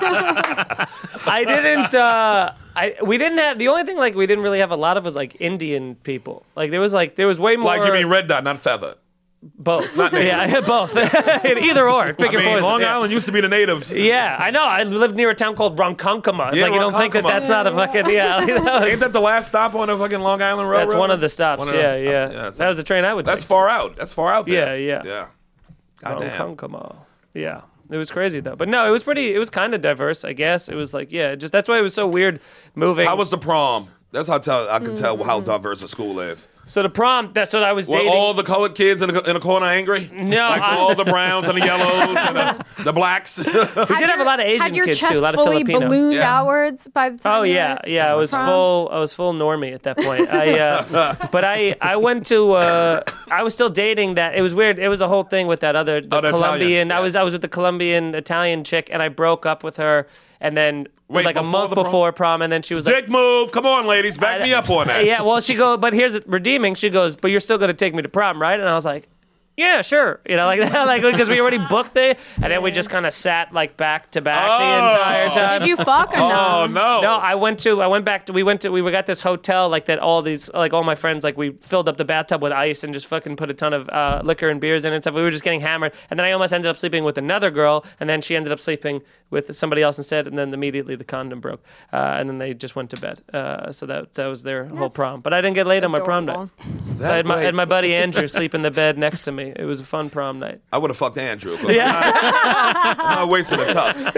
we didn't have the only thing we didn't really have a lot of was like Indian people. Like there was way more. Like you mean red dot, not feather. Both. Yeah, both. Either or. Pick your poison. Long Yeah. Island used to be the natives. Yeah, I know. I lived near a town called Ronkonkoma. It's Yeah, like you don't think Ronkonkoma. that's not a fucking Ain't that the last stop on the fucking Long Island Railroad? That's one of the stops. One of the- Yeah. That was the train I would That's take. far out. That's far out there. Yeah. Yeah. Goddamn. Ronkonkoma. Yeah. It was crazy though. But no, it was kind of diverse, I guess. It was just that's why it was so weird moving. How was the prom? That's how I can tell how diverse the school is. So the prom, that's what I was Were dating. all the colored kids in the corner angry? No, Like all the browns and the yellows and the blacks? we did have a lot of Asian Had your kids chest too, a lot of fully Filipino. ballooned Yeah. outwards by the time? Oh you yeah, were yeah. I was prom? full normie at that point. But I went to. I was still dating that. It was weird. It was a whole thing with that other the Italian, Colombian. yeah. I was with the Colombian Italian chick, and I broke up with her, and then Wait, like a before month the prom? before prom, and then she was like. Dick move. Come on, ladies. Back me up on that. Yeah, well, but here's it redeeming. She goes, but you're still going to take me to prom, right? And I was like, yeah, sure. Like that, because we already booked it, and then we just kind of sat back to back the entire time. Did you fuck or Oh, no. No, we got this hotel that all these all my friends we filled up the bathtub with ice and just fucking put a ton of liquor and beers in it and stuff. We were just getting hammered, and then I almost ended up sleeping with another girl, and then she ended up sleeping with somebody else instead, and then immediately the condom broke, and then they just went to bed. So that was their whole prom. But I didn't get laid on my prom night. Adorable. I had my buddy Andrew sleep in the bed next to me. It was a fun prom night. I would have fucked Andrew. Yeah. I'm not wasting the tux.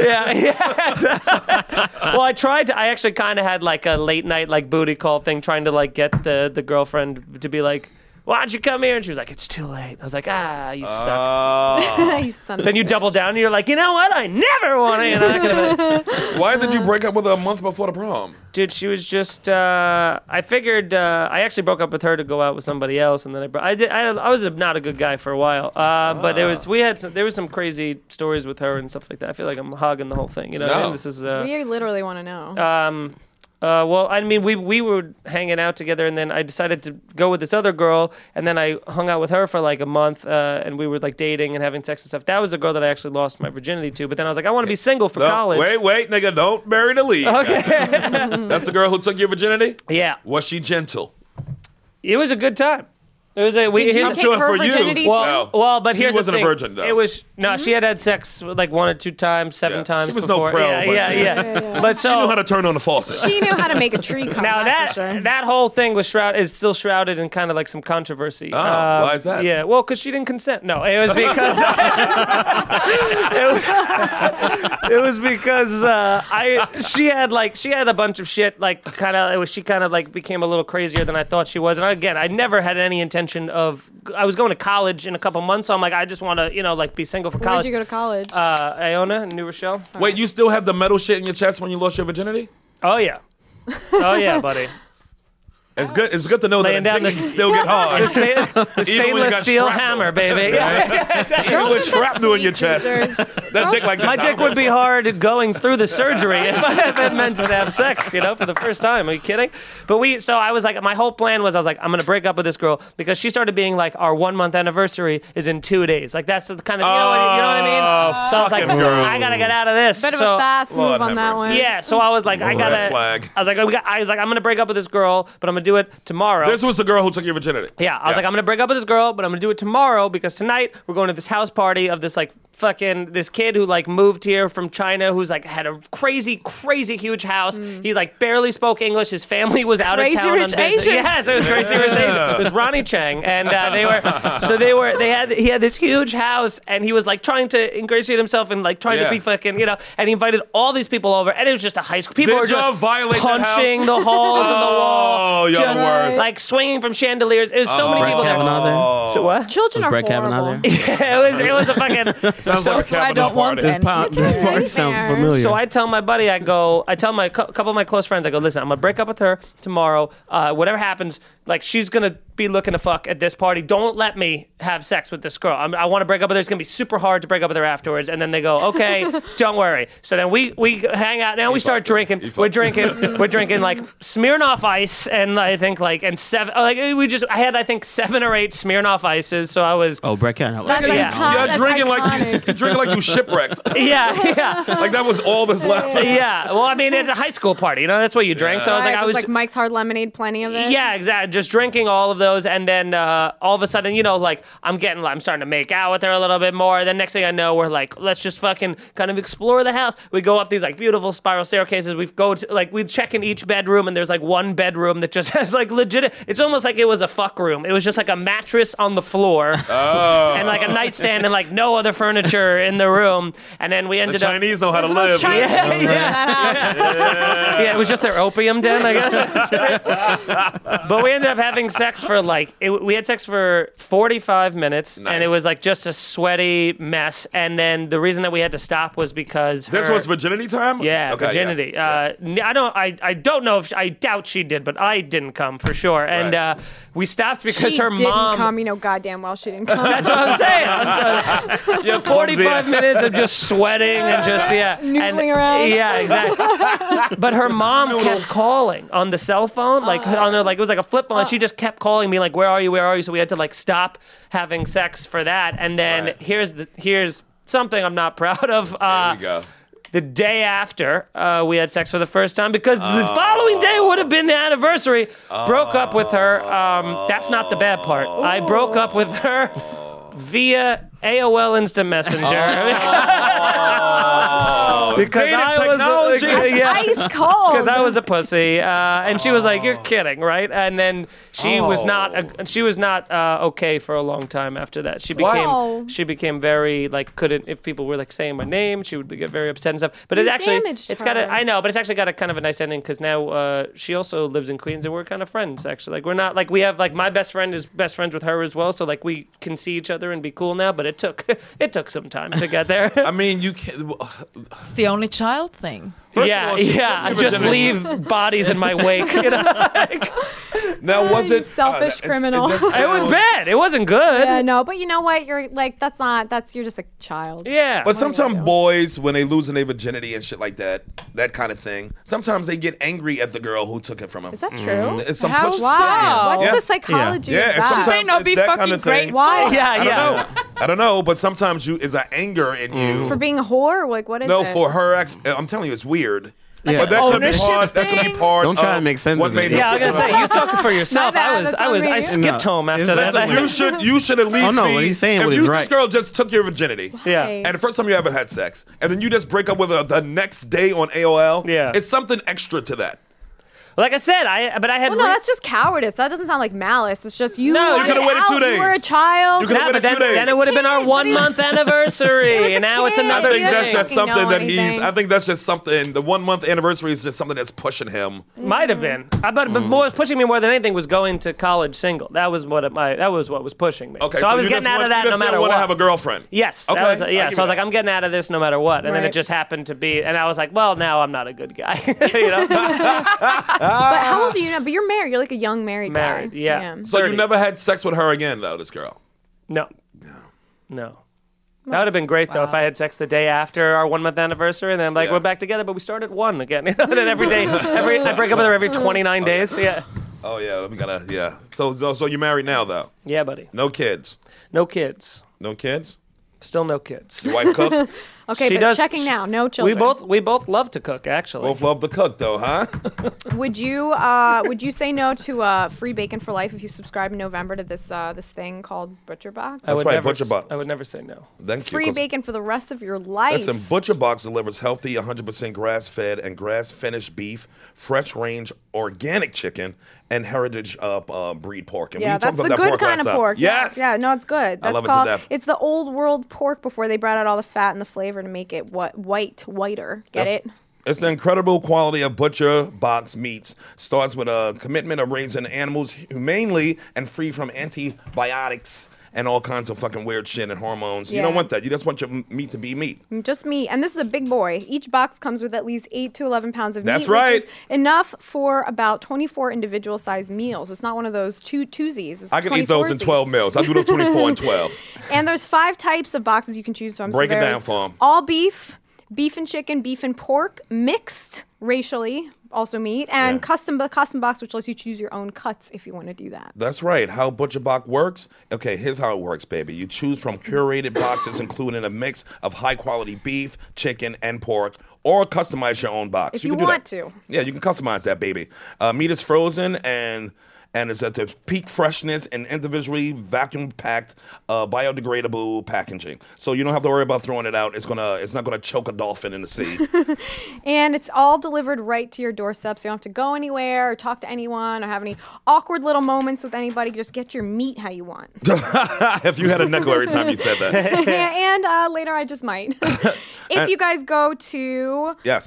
Yeah. Well, I actually kind of had a late night booty call thing, trying to get the girlfriend to be like, why don't you come here? And she was like, it's too late. I was like, you suck. You son of Then a you bitch. double down and you're like, you know what? I never want to. Why did you break up with her a month before the prom? Dude, she was just. I figured. I actually broke up with her to go out with somebody else, and then I was not a good guy for a while. But there was some crazy stories with her and stuff like that. I feel like I'm hogging the whole thing. You know what I mean? No. This is. We literally want to know. Well, I mean, we were hanging out together, and then I decided to go with this other girl, and then I hung out with her for a month, and we were dating and having sex and stuff. That was the girl that I actually lost my virginity to. But then I was like, I want to be single for No, college. Wait, nigga, don't bury the lead. Okay. That's the girl who took your virginity? Yeah, Was she gentle? it was a good time. It was a. Did you here's- take sure her for you. virginity Well, too? Well, but She here's wasn't the a thing. virgin, though. It was she had sex 1 or 2 times, 7 Yeah. times. She was no before. pro, Yeah, but yeah. But She knew how so to turn on the faucet. She knew how to make a tree come. now that's for sure. that whole thing was is still shrouded in kind of some controversy. Oh, why is that? Yeah, well, because she didn't consent. No, it was because it was because she had a bunch of shit she kind of became a little crazier than I thought she was, and again, I never had any intention intention of. I was going to college in a couple months, so I'm like, I just want to, like, be single for Where'd college. you go to college? Iona, New Rochelle. Wait, you still have the metal shit in your chest when you lost your virginity? Oh yeah, buddy. It's good to know Laying that down dick the- can still get hard. The when you stainless got steel shrapnel. hammer, baby. Even with shrapnel in your chest. That dick like My dick would be hard going through the surgery if it meant to have sex, for the first time. Are you kidding? So I was like, my whole plan was, I was like, I'm going to break up with this girl because she started being like, our 1 month anniversary is in 2 days. Like, that's the kind of, you know what I mean? So I was like, fucking girls. I got to get out of this. Bit of so, a fast Lord move on have that mercy. one. Yeah, so I was like, I got Red to. flag. I was like, I'm going to break up with this girl, but I'm going to do it tomorrow. This was the girl who took your virginity. Yeah, I was like, I'm gonna break up with this girl, but I'm gonna do it tomorrow because tonight we're going to this house party of this like this kid who like moved here from China, who's like had a crazy huge house. He like barely spoke English. His family was out Crazy of town Rich on business. Asians. Yes, it was Crazy Rich Asians. It was Ronnie Chang, and he had this huge house, and he was like trying to ingratiate himself and like trying to Yeah. be fucking, and he invited all these people over, and it was just a high school. People Did were y'all just violate that punching house? the holes in the wall. Oh, y'all just the worst. like swinging from chandeliers. It was so many Brett people there. Kavanaugh there? So what? Children Was are Brett horrible. Kavanaugh there? it was a fucking. Sounds like a So I Kavanaugh don't want party. any. This party sounds Nightmares. familiar. So I tell my buddy, I tell my couple of my close friends, I go, listen, I'm gonna break up with her tomorrow. Whatever happens, like she's gonna be looking to fuck at this party. Don't let me have sex with this girl. I want to break up with her. It's gonna be super hard to break up with her afterwards. And then they go, okay, don't worry. So then we hang out. Now we start drinking. We're drinking like Smirnoff Ice, and I think like I had I think 7 or 8 Smirnoff Ices. So I was Brett Kavanaugh. That's Yeah. iconic. You're That's drinking iconic. you're drinking like you shipwrecked. yeah. Like that was all that's left. Yeah, well, I mean, it's a high school party, that's what you drink. So I was like, Right, I it was like Mike's Hard Lemonade, plenty of it. yeah, exactly, just drinking all of those, and then all of a sudden, like I'm starting to make out with her a little bit more. Then next thing I know, we're like, let's just fucking kind of explore the house. We go up these like beautiful spiral staircases. We go to like we check in each bedroom, and there's like one bedroom that just has like legit. It's almost like it was a fuck room. It was just like a mattress on the floor and like a nightstand and like no other furniture in the room. And then we The ended up. Chinese know how to It's the most live. Chinese Yeah, thing in that house. Yeah, it was just their opium den, I guess. But we ended up having sex for we had sex for 45 minutes, and it Nice. was like just a sweaty mess. And then the reason that we had to stop was because This her- was virginity time? yeah, Okay, virginity. yeah. I don't know if I doubt she did, but I didn't come for sure. And Right. We stopped because She her didn't mom. come. You know goddamn well she didn't come. That's what I'm saying. You're 45 clumsy. minutes of just sweating and just Noodling around. Yeah, exactly. But her mom kept calling on the cell phone, like on her, like it was like a flip phone. And she just kept calling me, like, "Where are you? Where are you?" So we had to like stop having sex for that. And then Right. here's something I'm not proud of. There you go. The day after we had sex for the first time, because the following day would have been the anniversary. Broke up with her. That's not the bad part. I broke up with her via AOL Instant Messenger. Because Data I was technology. Ice cold. because I was a pussy, and she was like, "You're kidding, right?" And then she was not okay for a long time after that. She Wow. became very like couldn't if people were like saying my name, she would get very upset and stuff. But You it's actually damaged it's got her. a I know, but it's actually got a kind of a nice ending because now she also lives in Queens and we're kind of friends actually. Like we're not like we have like my best friend is best friends with her as well, so like we can see each other and be cool now. But it took some time to get there. I mean, you can't. It's the only child thing. First of yeah, all, she yeah. took I your just virginity. leave bodies in my wake. You know? Like, Now, was You it selfish criminal. it was bad. It wasn't good. Yeah, no, but you know what? You're like you're just a child. Yeah. But What are you sometimes gonna do? boys, when they losing their virginity and shit like that kind of thing, sometimes they get angry at the girl who took it from them. Is that true? It's some How push. so? Why? What's Yeah. the psychology Yeah, of and that? sometimes May not it's be that fucking kind of thing. great. Why? yeah, I don't yeah. know. I don't know, but sometimes is an anger in you. For being a whore? Like, what is No, it? for her, I'm telling you, it's weird. Yeah. But that could be ownership part. That could be thing? part. Don't try of to make sense what of made it. Yeah, I was gonna say you talking for yourself. My bad, I that's on me. I skipped home after that. Listen, you should at least. Oh, no, be, what he's saying if was you, right. This girl just took your virginity. Yeah. Hey. And the first time you ever had sex, and then you just break up with her the next day on AOL. Yeah. It's something extra to that. Like I said, I had. Well, no, that's just cowardice. That doesn't sound like malice. It's just you. No, you could've waited 2 days. You were a child. You could've waited but 2 days. then it would have been our 1 month anniversary, and now it's kid. another I think You that's didn't just fucking something know that anything. I think that's just something. The 1 month anniversary is just something that's pushing him. Might have been, but what was pushing me more than anything was going to college single. That was what was pushing me. Okay, so I was you getting just out of want- that you no just matter didn't what. want to have a girlfriend. Yes. Okay, That was, I'll yeah. give So I was you like, that. I'm getting out of this no matter what, and then it Right. just happened to be, and I was like, well, now I'm not a good guy. You know, But how old are you now? But you're married. You're like a young married guy. Married, yeah. So 30. you never had sex with her again, though, this girl. No. That would have been great though if I had sex the day after our 1 month anniversary, and then I'm like, Yeah. we're back together, but we start at 1 again. You know, and then every day, I break up with her every 29 days. Yeah, Oh yeah, we gotta. Yeah. So you're married now, though. yeah, buddy. No kids. No kids. No kids. Still no kids. Your wife cook. Okay, She but does- checking now. No children. We both love to cook, actually. Both love to cook, though, huh? Would you say no to free bacon for life if you subscribe in November to this thing called Butcher Box? I would right, never, Butcher Box. I would never say no. Thank Free you. 'cause- bacon for the rest of your life. Listen, Butcher Box delivers healthy, 100% grass-fed and grass-finished beef, fresh-range organic chicken, and heritage breed pork. And Yeah, we that's talked the about that good pork kind last of time. pork. Yes. Yeah, no, it's good. That's love it to called, death. It's the old world pork before they brought out all the fat and the flavor to make it whiter. Get it? It's the incredible quality of Butcher Box meats. Starts with a commitment of raising animals humanely and free from antibiotics and all kinds of fucking weird shit and hormones. You Yeah. don't want that. You just want your meat to be meat. Just meat. And this is a big boy. Each box comes with at least 8 to 11 pounds of That's meat. right. Which is enough for about 24 individual sized meals. It's not one of those twosies. It's I can eat those in 24sies. 12 meals. I do those 24 and 12. And there's 5 types of boxes you can choose from. Break it there's down for 'em. all beef, beef and chicken, beef and pork, mixed racially, also meat, and Yeah. the custom box, which lets you choose your own cuts if you want to do that. That's right. How Butcher Box works? Okay, here's how it works, baby. You choose from curated boxes including a mix of high-quality beef, chicken, and pork, or customize your own box. If you can do want that. to. Yeah, you can customize that, baby. Meat is frozen and it's at the peak freshness and individually vacuum-packed, biodegradable packaging. So you don't have to worry about throwing it out. It's not gonna choke a dolphin in the sea. And it's all delivered right to your doorstep, so you don't have to go anywhere or talk to anyone or have any awkward little moments with anybody. Just get your meat how you want. If you had a nickel every time you said that. And later I just might. If you guys go to Yes.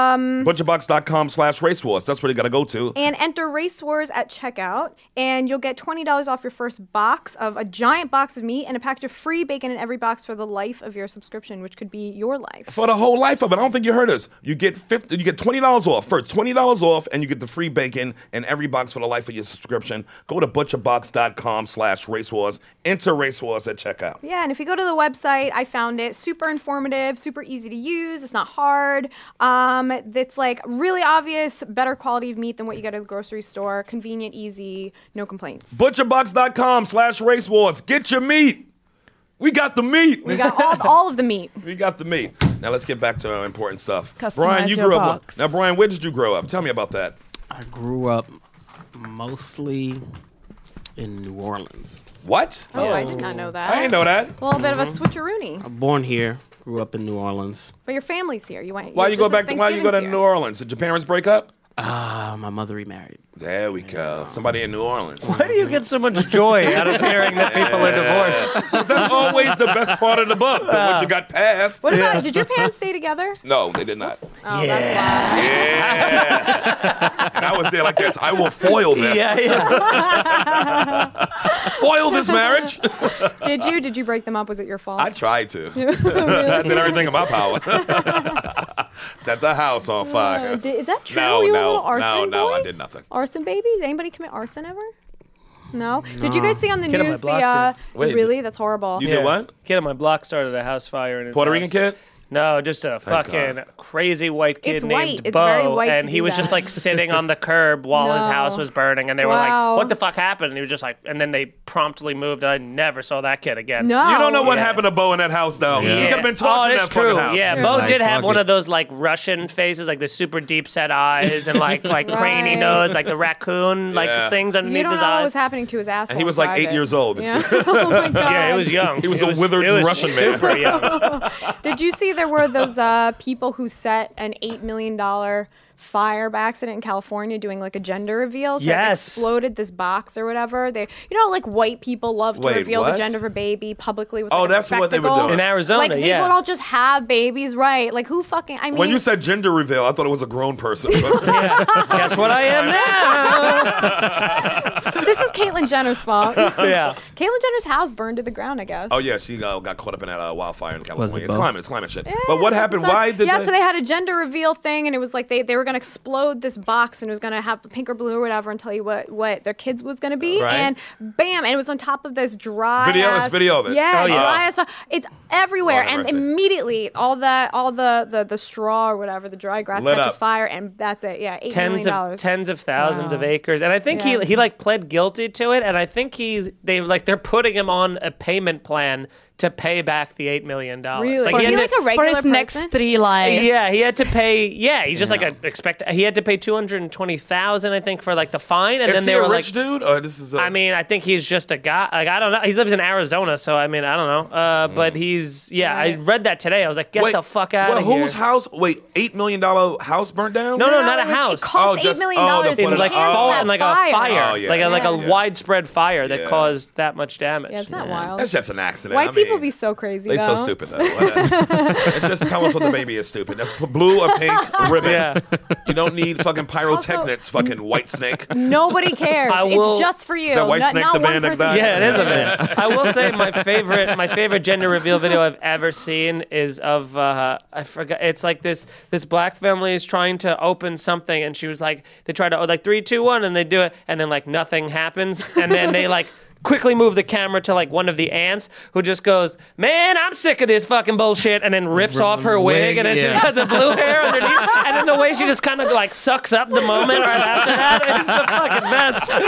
Butcherbox.com/racewars. That's where you gotta go to. and enter Race Wars at checkout, and you'll get $20 off your first box of a giant box of meat and a package of free bacon in every box for the life of your subscription, which could be your life. For the whole life of it. I don't think you heard us. You get $20 off. First, $20 off, and you get the free bacon in every box for the life of your subscription. Go to butcherbox.com/racewars. Enter Racewars at checkout. Yeah, and if you go to the website, I found it super informative, super easy to use. It's not hard. It's like really obvious, better quality of meat than what you get at the grocery store. Convenient, easy, no complaints. Butcherbox.com/racewars. Get your meat. We got the meat. We got all of the meat. We got the meat. Now let's get back to our important stuff. Customize Brian, you your grew box. up. Now, Brian, where did you grow up? Tell me about that. I grew up mostly in New Orleans. What? Oh, I did not know that. I didn't know that. A little bit of a switcheroony. Born here, grew up in New Orleans. But your family's here. You went. Why you go back? Why you go to Thanksgiving's New here. Orleans? Did your parents break up? My mother remarried. There we go. Somebody in New Orleans. Why do you get so much joy out of hearing that people are divorced? That's always the best part of the book. What you got past. What about? Did your parents stay together? No, they did not. Oh, that's why. Yeah. And I was there like this. I will foil this. Foil this marriage. Did you break them up? Was it your fault? I tried to. I did everything in my power. Set the house on fire. Is that true? No, You were a no, little arson no, boy? I did nothing. Arson baby? Did anybody commit arson ever? No. Did you guys see on the Kid on my news block Wait, really? That's horrible. You did what? Kid on my block started a house fire in his Puerto house. Rican kid? No, just a fucking God. crazy white kid It's named white. It's Bo, very white to and he do was just that. like sitting on the curb while his No. house was burning, and they were Wow. like, "What the fuck happened?" And he was just like, and then they promptly moved. And I never saw that kid again. No. You don't know what Yeah. happened to Bo in that house, though. Yeah. You could have been torturing it's that fucking true. house. Yeah, Yeah. Bo Like, did have fuck one it. of those like Russian faces, like the super deep set eyes and like cranny nose, like the raccoon like Yeah. things You underneath don't his know what eyes. was happening to his asshole. And he was in like 8 private. years old. This Yeah. kid. Oh my God. Yeah, it was young. He was It a withered it was Russian man. super young. Did you see there were those people who set an $8 million fire by accident in California doing like a gender reveal. So Yes. like exploded this box or whatever. They, like white people love to Wait, reveal what? the gender of a baby publicly with Oh, like, a that's what they were spectacle. doing. In Arizona, Like they yeah. don't just have babies, right? Like who fucking? I mean, When you said gender reveal, I thought it was a grown person. Yeah. Guess what I am now? this is Caitlyn Jenner's fault. Yeah. Caitlyn Jenner's house burned to the ground, I guess. Oh yeah, she got caught up in that wildfire in California. both? It's climate shit. But what happened? Why did so they had a gender reveal thing, and it was like they were going to explode this box, and it was going to have pink or blue or whatever, and tell you what their kids was going to be, Right. and bam, and it was on top of this dry Video? ass, It's video of it. Yeah, Oh, yeah. dry ass. It's everywhere, Lord have and mercy. immediately all the straw or whatever, the dry grass Lit catches up. fire, and that's it. Yeah, $8 million. Tens of thousands of acres, and I think Yeah. he like pled guilty to it, and I think they're putting him on a payment plan to pay back the $8 million. Really? Like, For he had you to- like a regular For his next person? 3 lives. yeah, he had to pay. Yeah, he just he had to pay $220,000, I think, for like the fine, and Is then he they were a like, rich dude? Or this is? I mean, I think he's just a guy. Like, I don't know. He lives in Arizona, so I mean, I don't know. But he's I read that today. I was like, get the fuck out of here. Whose house? Wait, $8 million house burnt down? No, not a it was- house. It cost Oh, just- $8 million oh, the to In like handle fall that and like a fire, Oh, yeah, like a yeah. widespread fire that Yeah. caused that much damage. Yeah, it's not wild. That's just an accident. White I people mean, be so crazy. They though. so stupid though. Just tell us what the baby is stupid. That's blue or pink ribbon. Yeah. You don't need fucking pyrotechnics, fucking white snake. Nobody cares. I will- It's just for you. Is that White not Snake not the one band that person. died? Yeah, it is a bit. I will say my favorite gender reveal video I've ever seen is of I forgot. It's like this black family is trying to open something, and she was like, they try to 3, 2, 1, and they do it, and then like nothing happens, and then they like quickly move the camera to like one of the aunts who just goes, "Man, I'm sick of this fucking bullshit," and then rips off her wig, and then she's got the blue hair underneath, and then the way she just kind of like sucks up the moment right after that, it's the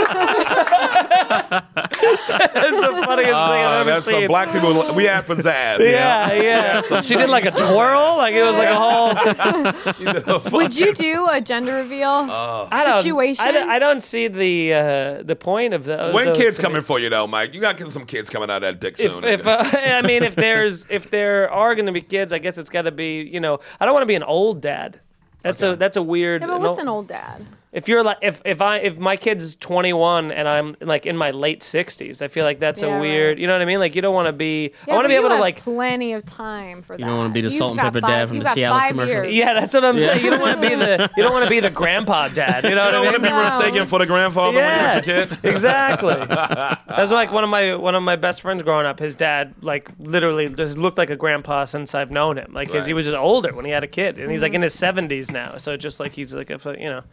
fucking best. It's the funniest thing I've ever That's seen. some black people. We had pizzazz. Yeah. She did like a twirl, like it was like a whole She did a Would you do a gender reveal situation? I don't see the point of the. When those kids to me. coming for you though, Mike? You got some kids coming out of that dick soon. If I mean, if there are going to be kids, I guess it's got to be. I don't want to be an old dad. That's a weird. Yeah, but what's an old dad? If you're like if my kid's 21 and I'm like in my late 60s, I feel like that's Yeah, a weird. right. You know what I mean? Like you don't want to be. Yeah, I want to but be able you to have like. plenty of time for that. You don't wanna be the You've salt and got pepper dad from you've the got Cialis 5 commercial. years. Yeah, that's what I'm saying. You don't want to be the grandpa dad. You know you don't what I want to mean? be mistaken for the grandfather when you're a kid. Exactly. That's like one of my best friends growing up. His dad like literally just looked like a grandpa since I've known him. Like 'cause Right. he was just older when he had a kid, and he's like in his 70s now. So just like he's like a.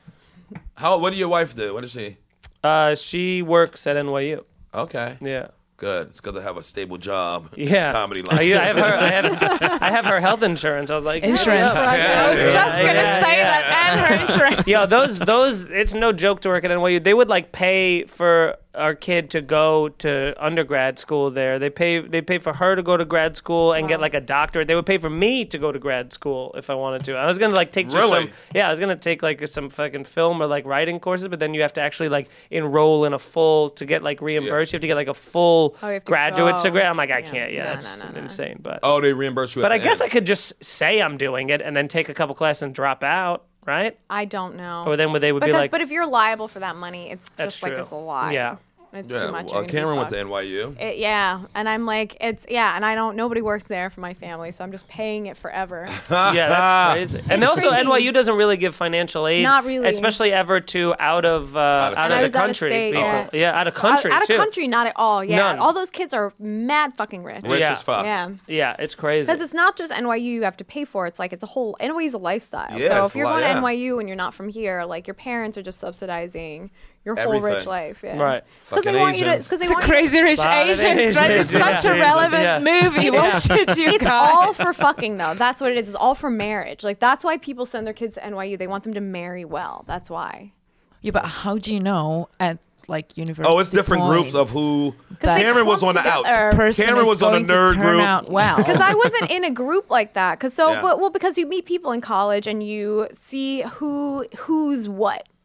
What do your wife do? What is she? She works at NYU. Okay. Yeah. Good. It's good to have a stable job. in Yeah. this comedy I line. have her. I have her health insurance. I was like Insurance. I was just Yeah, gonna yeah, say yeah. that, and her insurance. Yeah, those. It's no joke to work at NYU. They would like pay for our kid to go to undergrad school there. They pay for her to go to grad school and get like a doctorate. They would pay for me to go to grad school if I wanted to. I was gonna like take just Really? I was gonna take like some fucking film or like writing courses, but then you have to actually like enroll in a full to get like reimbursed. You have to get like a full Oh, you have to graduate go. degree. I'm like, I Yeah. can't. Yeah, No, that's no. insane. But Oh, they reimburse you. but at I the guess I end. could just say I'm doing it and then take a couple classes and drop out, right? I don't know. Or then they would be because, like, but if you're liable for that money, it's That's just like true. it's a lot. Yeah. It's Yeah, too much. well, You're gonna be Cameron went to fucked. NYU. Yeah, and I'm like, and nobody works there for my family, so I'm just paying it forever. yeah, that's crazy. And also, crazy. NYU doesn't really give financial aid, Not really. especially ever to out of state. the I was out of country state, people. yeah. Out of country Out too. of country, not at all. Yeah, None. all those kids are mad fucking rich. Rich Yeah. as fuck. Yeah. Yeah, it's crazy. Because it's not just NYU you have to pay for. It's like it's a whole NYU's a lifestyle. Yeah, so it's if you're a lot, going yeah. to NYU and you're not from here, like your parents are just subsidizing your whole rich Everything. life. Yeah. Right. Because they Fucking want you to. Asians. Because they The want you Crazy Rich Bye, Asians, right? It's yeah. such a relevant Yeah. movie. Watch it, you It's guys. all for fucking though. That's what it is. It's all for marriage. Like that's why people send their kids to NYU. They want them to marry well. That's why. Yeah, but how do you know at like university? Oh, it's different groups point of who. That Cameron was on the clump outs. together. person Cameron is was on a going to nerd turn group. out well? Because I wasn't in a group like that. Because Yeah. because you meet people in college and you see who's what.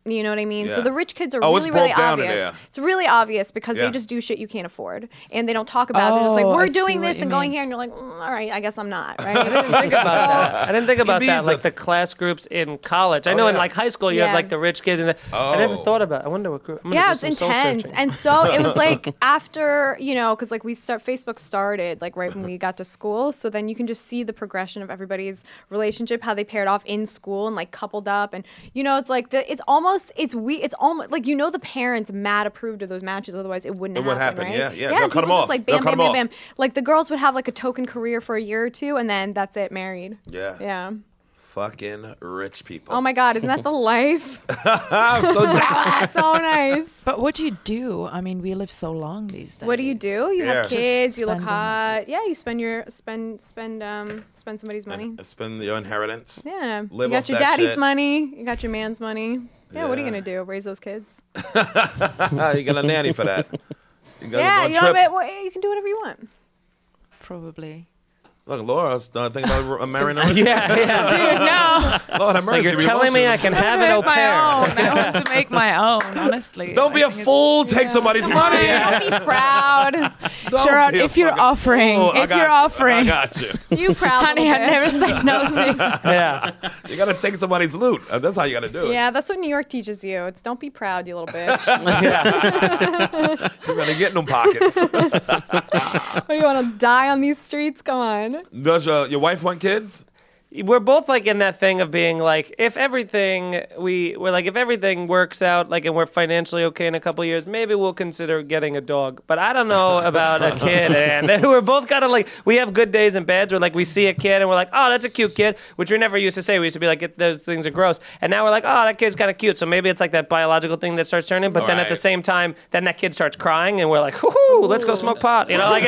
You know what I mean? Yeah. So the rich kids are Oh, it's really, really broke down in obvious. there. It's really obvious because Yeah. they just do shit you can't afford. And they don't talk about it. They're just like, Oh, we're I see doing what this you and going mean. here. And you're like, all right, I guess I'm not. Right? I didn't think about that. I didn't think about that, means like like- the class groups in college. I know in yeah. like high school you have Yeah. like the rich kids, and I never Oh. thought about. I wonder what group. I'm gonna Yeah, do it's some soul intense. searching. And so it was like after, because like Facebook started like right when we got to school. So then you can just see the progression of everybody's relationship, how they paired off in school and like coupled up. And, it's like it's almost like, the parents mad approved of those matches. Otherwise it wouldn't It wouldn't happen, happen, right? yeah. Yeah, They'll cut 'em people just, off. like They'll bam, cut bam, 'em bam, off. bam. Like the girls would have like a token career for a year or two and then that's it, married. Yeah. Yeah. Fucking rich people. Oh my God, isn't that the life? I'm so jealous. That's so nice. But what do you do? I mean, we live so long these days. What do? You Yeah. have kids. Just You look spend hot. Yeah, you spend somebody's money. Spend your inheritance. Yeah, Live you off got your that daddy's shit. money. You got your man's money. Yeah, what are you Yeah. gonna do? Raise those kids? You got a nanny for that. You got Yeah, to you go know on trips. you can do whatever you want. Probably. Look, Laura's thinking about marrying her. yeah. Dude, no. Lord have mercy. Like you're be telling me I emotional. can have an au my pair. own. I want to make my own, honestly. Don't be I a think fool. Take somebody's money. Don't be proud. Don't Gerard, be a if you're fucking offering, fool. I if got you're you. offering. I got you. You proud, Honey, little I never bitch. said no to you. Yeah. You got to take somebody's loot. That's how you got to do it. Yeah, that's what New York teaches you. It's don't be proud, you little bitch. You got to get in them pockets. What do you want to die on these streets? Come on. Does your wife want kids? We're both like in that thing of being like, if everything if everything works out, like, and we're financially okay in a couple years, maybe we'll consider getting a dog. But I don't know about a kid. And we're both kind of like, we have good days and bads where like we see a kid and we're like, oh, that's a cute kid, which we never used to say. We used to be like, those things are gross. And now we're like, oh, that kid's kind of cute. So maybe it's like that biological thing that starts turning. But then at the Right. same time, then that kid starts crying and we're like, whoo, let's go smoke pot. Like,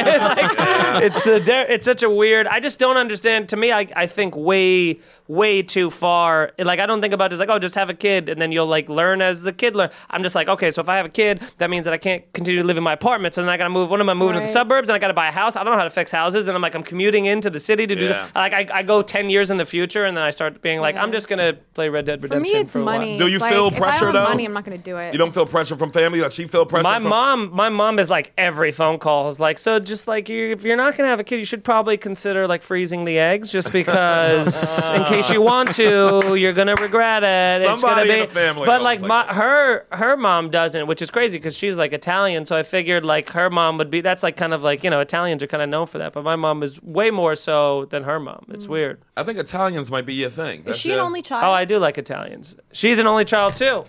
it's such a weird, I just don't understand. To me, I think way too far. Like, I don't think about just like, oh, just have a kid and then you'll like learn as the kid learn. I'm just like, okay, so if I have a kid, that means that I can't continue to live in my apartment. So then I gotta move. What am I moving to the Right. suburbs? And I gotta buy a house. I don't know how to fix houses. And I'm commuting into the city to do Yeah. like I go 10 years in the future and then I start being like, I'm just gonna play Red Dead For Redemption me, it's a while. money. Do you It's feel like, if I pressure, don't though? have money, I'm not going to do it. You don't feel pressure from family? Does she feel pressure My from... mom is like every phone call is like, so just like if you're not gonna have a kid, you should probably consider like freezing the eggs just because in case you want to, you're gonna regret it. It's gonna Somebody be. in the family but knows like like that. her mom doesn't, which is crazy because she's like Italian. So I figured like her mom would be. That's like kind of like Italians are kind of known for that, but my mom is way more so than her mom. It's weird. I think Italians might be your thing. Is she an only child? Oh, I do like Italians. She's an only child too,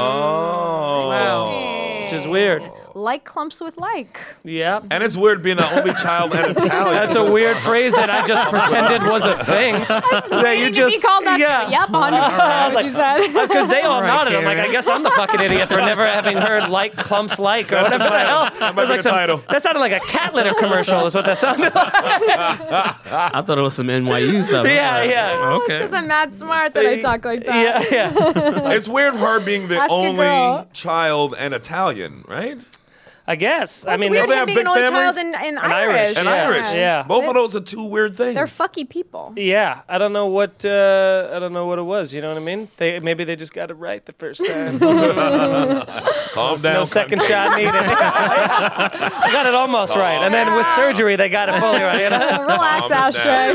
Oh. which is weird. Like clumps with like. Yeah. And it's weird being an only child and Italian. That's a weird phrase that I just pretended was a thing. That you Did he call that? yeah. Yep, 100%. What you said. Because they all Right nodded. I'm like, here. I guess I'm the fucking idiot for never having heard like clumps like or whatever the hell. That might be the title. That sounded like a cat litter commercial. Is what that sounded like. I thought it was some NYU stuff. Yeah, yeah. Okay. Because I'm mad smart that I talk like that. Yeah, yeah. It's weird her being the Ask your only girl. child and Italian, right? I guess. I It's mean, weird they him have being big an only families? child and Irish. And Yeah. Irish. Yeah. Both of those are two weird things. They're fucky people. Yeah, I don't know what it was. You know what I mean? Maybe they just got it right the first time. Calm down. No second shot needed. I got it almost right, and then with surgery they got it fully right. You know? Relax, Calm it down.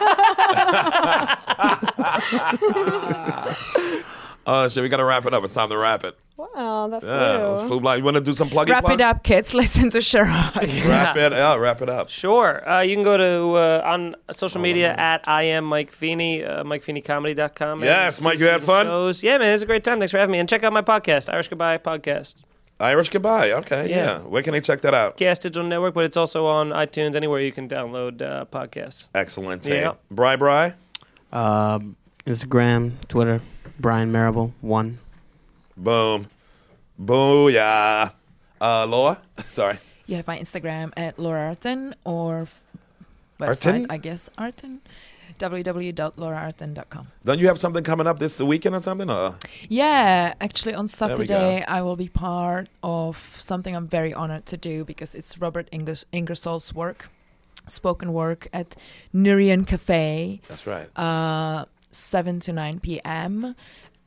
Yeah. Shit, we gotta wrap it up. It's time to wrap it. Wow, that Yeah, let's flew. flew blind. You wanna do some pluggy Wrap plugs? it up, kids. Listen to Gerard. Wrap it up. Wrap it up. Sure. You can go to on social media at I am Mike Feeney, MikeFeeneyComedy.com. Yes, and Mike, see you had some fun? shows. Yeah, man, it's a great time. Thanks for having me. And check out my podcast, Irish Goodbye Podcast. Irish Goodbye. Okay, Yeah. yeah. Where can they check that out? Gas Digital Network, but it's also on iTunes, anywhere you can download podcasts. Excellent. Yeah. Bri. Instagram, Twitter, Brian Marable 1. Boom. Booyah. Laura? Sorry. You have my Instagram at Laura Arten or website, Arten? I guess, Arten. www.lauraarten.com. Don't you have something coming up this weekend or something? Or? Yeah, actually on we Saturday go. I will be part of something I'm very honored to do because it's Robert Ingersoll's work, spoken work at Nurian Cafe, That's right. 7 to 9 p.m.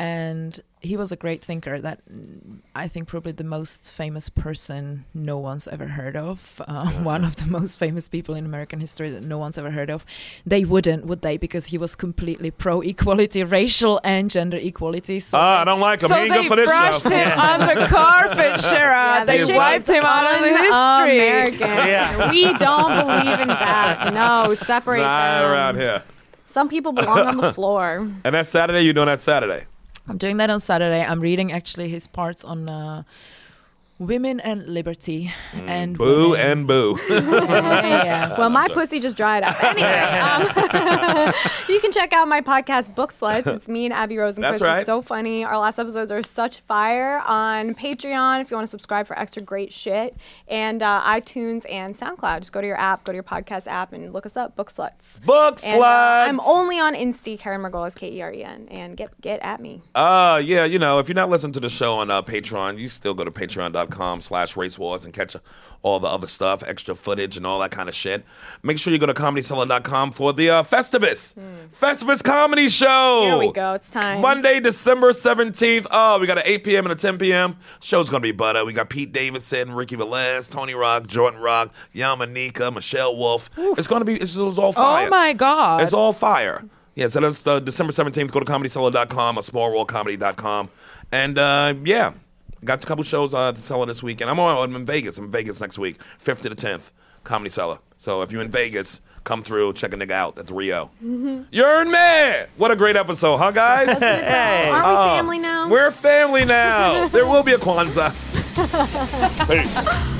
And he was a great thinker that I think probably the most famous person no one's ever heard of, one of the most famous people in American history that no one's ever heard of. They wouldn't, would they? Because he was completely pro-equality, racial and gender equality. So I don't like him. So he ain't good for they this brushed show. him on the carpet, Shara. They shit wiped is him out of the history. un-American. Yeah. We don't believe in that. No, separate Not them. around here. Some people belong on the floor. And that's Saturday. You're doing that Saturday. I'm doing that on Saturday. I'm reading actually his parts on women and liberty and Boo women. and boo. Yeah. Well, my pussy just dried up. Anyway, you can check out my podcast, Book Sluts. It's me and Abby Rosenquist. That's right. It's so funny. Our last episodes are such fire on Patreon if you want to subscribe for extra great shit. And iTunes and SoundCloud. Just go to your app, go to your podcast app, and look us up, Book Sluts. Book And, Sluts. I'm only on Insta, Karen Margolis, Keren. And get at me. Yeah, you know, if you're not listening to the show on Patreon, you still go to patreon.com/racewars and catch all the other stuff, extra footage and all that kind of shit. Make sure you go to comedyseller.com for the Festivus. Festivus Comedy Show. Here we go. It's time. Monday, December 17th. Oh, we got an 8 p.m. and a 10 p.m. Show's going to be butter. We got Pete Davidson, Ricky Velez, Tony Rock, Jordan Rock, Yamanika, Michelle Wolf. It's going to be, it's all fire. Oh my God. It's all fire. Yeah, so that's December 17th. Go to comedyseller.com or smallworldcomedy.com. And yeah, got a couple shows at the Cellar this weekend. I'm in Vegas. I'm in Vegas next week, 5th to the 10th, Comedy Cellar. So if you're in Vegas, come through, check a nigga out at the Rio. You're in me. What a great episode, huh, guys? Hey. Aren't we family now? We're family now. There will be a Kwanzaa. Peace.